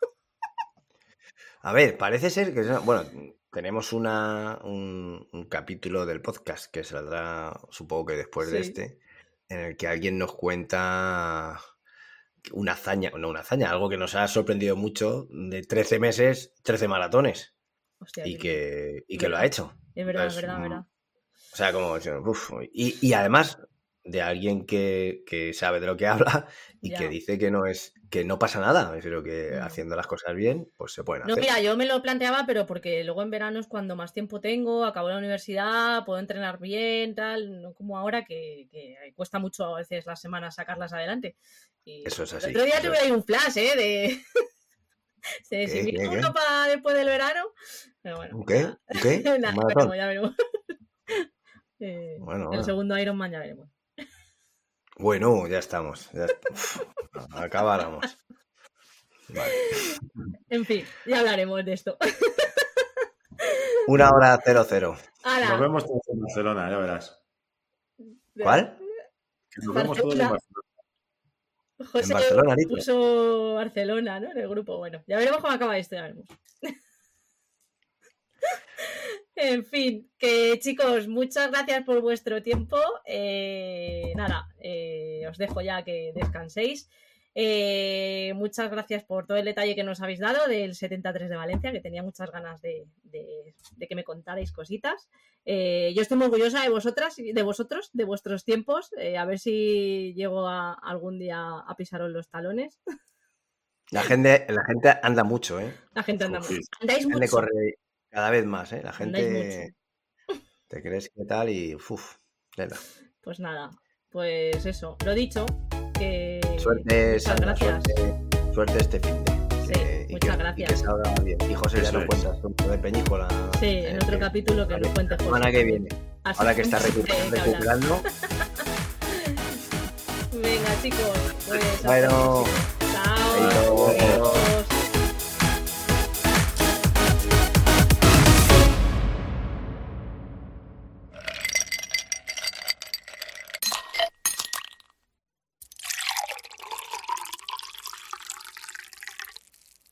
A ver, parece ser que... Bueno, tenemos un capítulo del podcast que saldrá, supongo que después de este, en el que alguien nos cuenta una hazaña, algo que nos ha sorprendido mucho, de 13 meses, 13 maratones. Hostia, y que lo ha hecho. Es verdad, es verdad. O sea, como... Y además... de alguien que sabe de lo que habla y que dice que no pasa nada, pero que haciendo las cosas bien, pues se pueden hacer. No, mira, yo me lo planteaba, pero porque luego en verano es cuando más tiempo tengo, acabo la universidad, puedo entrenar bien, tal, no como ahora que cuesta mucho a veces las semanas sacarlas adelante. Y eso es así. El otro día tuve ahí un flash, de si miro uno para después del verano, pero bueno. ¿Qué? Ya veremos. Bueno, el segundo Ironman ya veremos. Bueno, ya estamos. Acabáramos. Vale. En fin, ya hablaremos de esto. 1:00. Nos vemos todos en Barcelona, ya verás. ¿Cuál? Nos vemos todos en Barcelona. José en Barcelona, puso Barcelona, ¿no? En el grupo. Bueno, ya veremos cómo acaba esto, ya veremos. En fin, que chicos, muchas gracias por vuestro tiempo. Os dejo ya que descanséis. Muchas gracias por todo el detalle que nos habéis dado del 73 de Valencia, que tenía muchas ganas de que me contarais cositas. Yo estoy muy orgullosa de vosotras, de vuestros tiempos. A ver si llego algún día a pisaros los talones. La gente anda mucho, ¿eh? La gente anda mucho. Andáis mucho. Corre cada vez más, ¿eh? La gente te crees que tal y nada. Pues nada, pues eso, lo dicho, que suerte, Sandra, gracias. Suerte este fin de. Sí, muchas gracias. Y que salga bien. Y José, ya nos cuentas un poco de Peñícola. Sí, en otro capítulo que nos cuente José. La semana que viene. Así ahora que está recuperando. Venga, chicos, pues bueno, chao.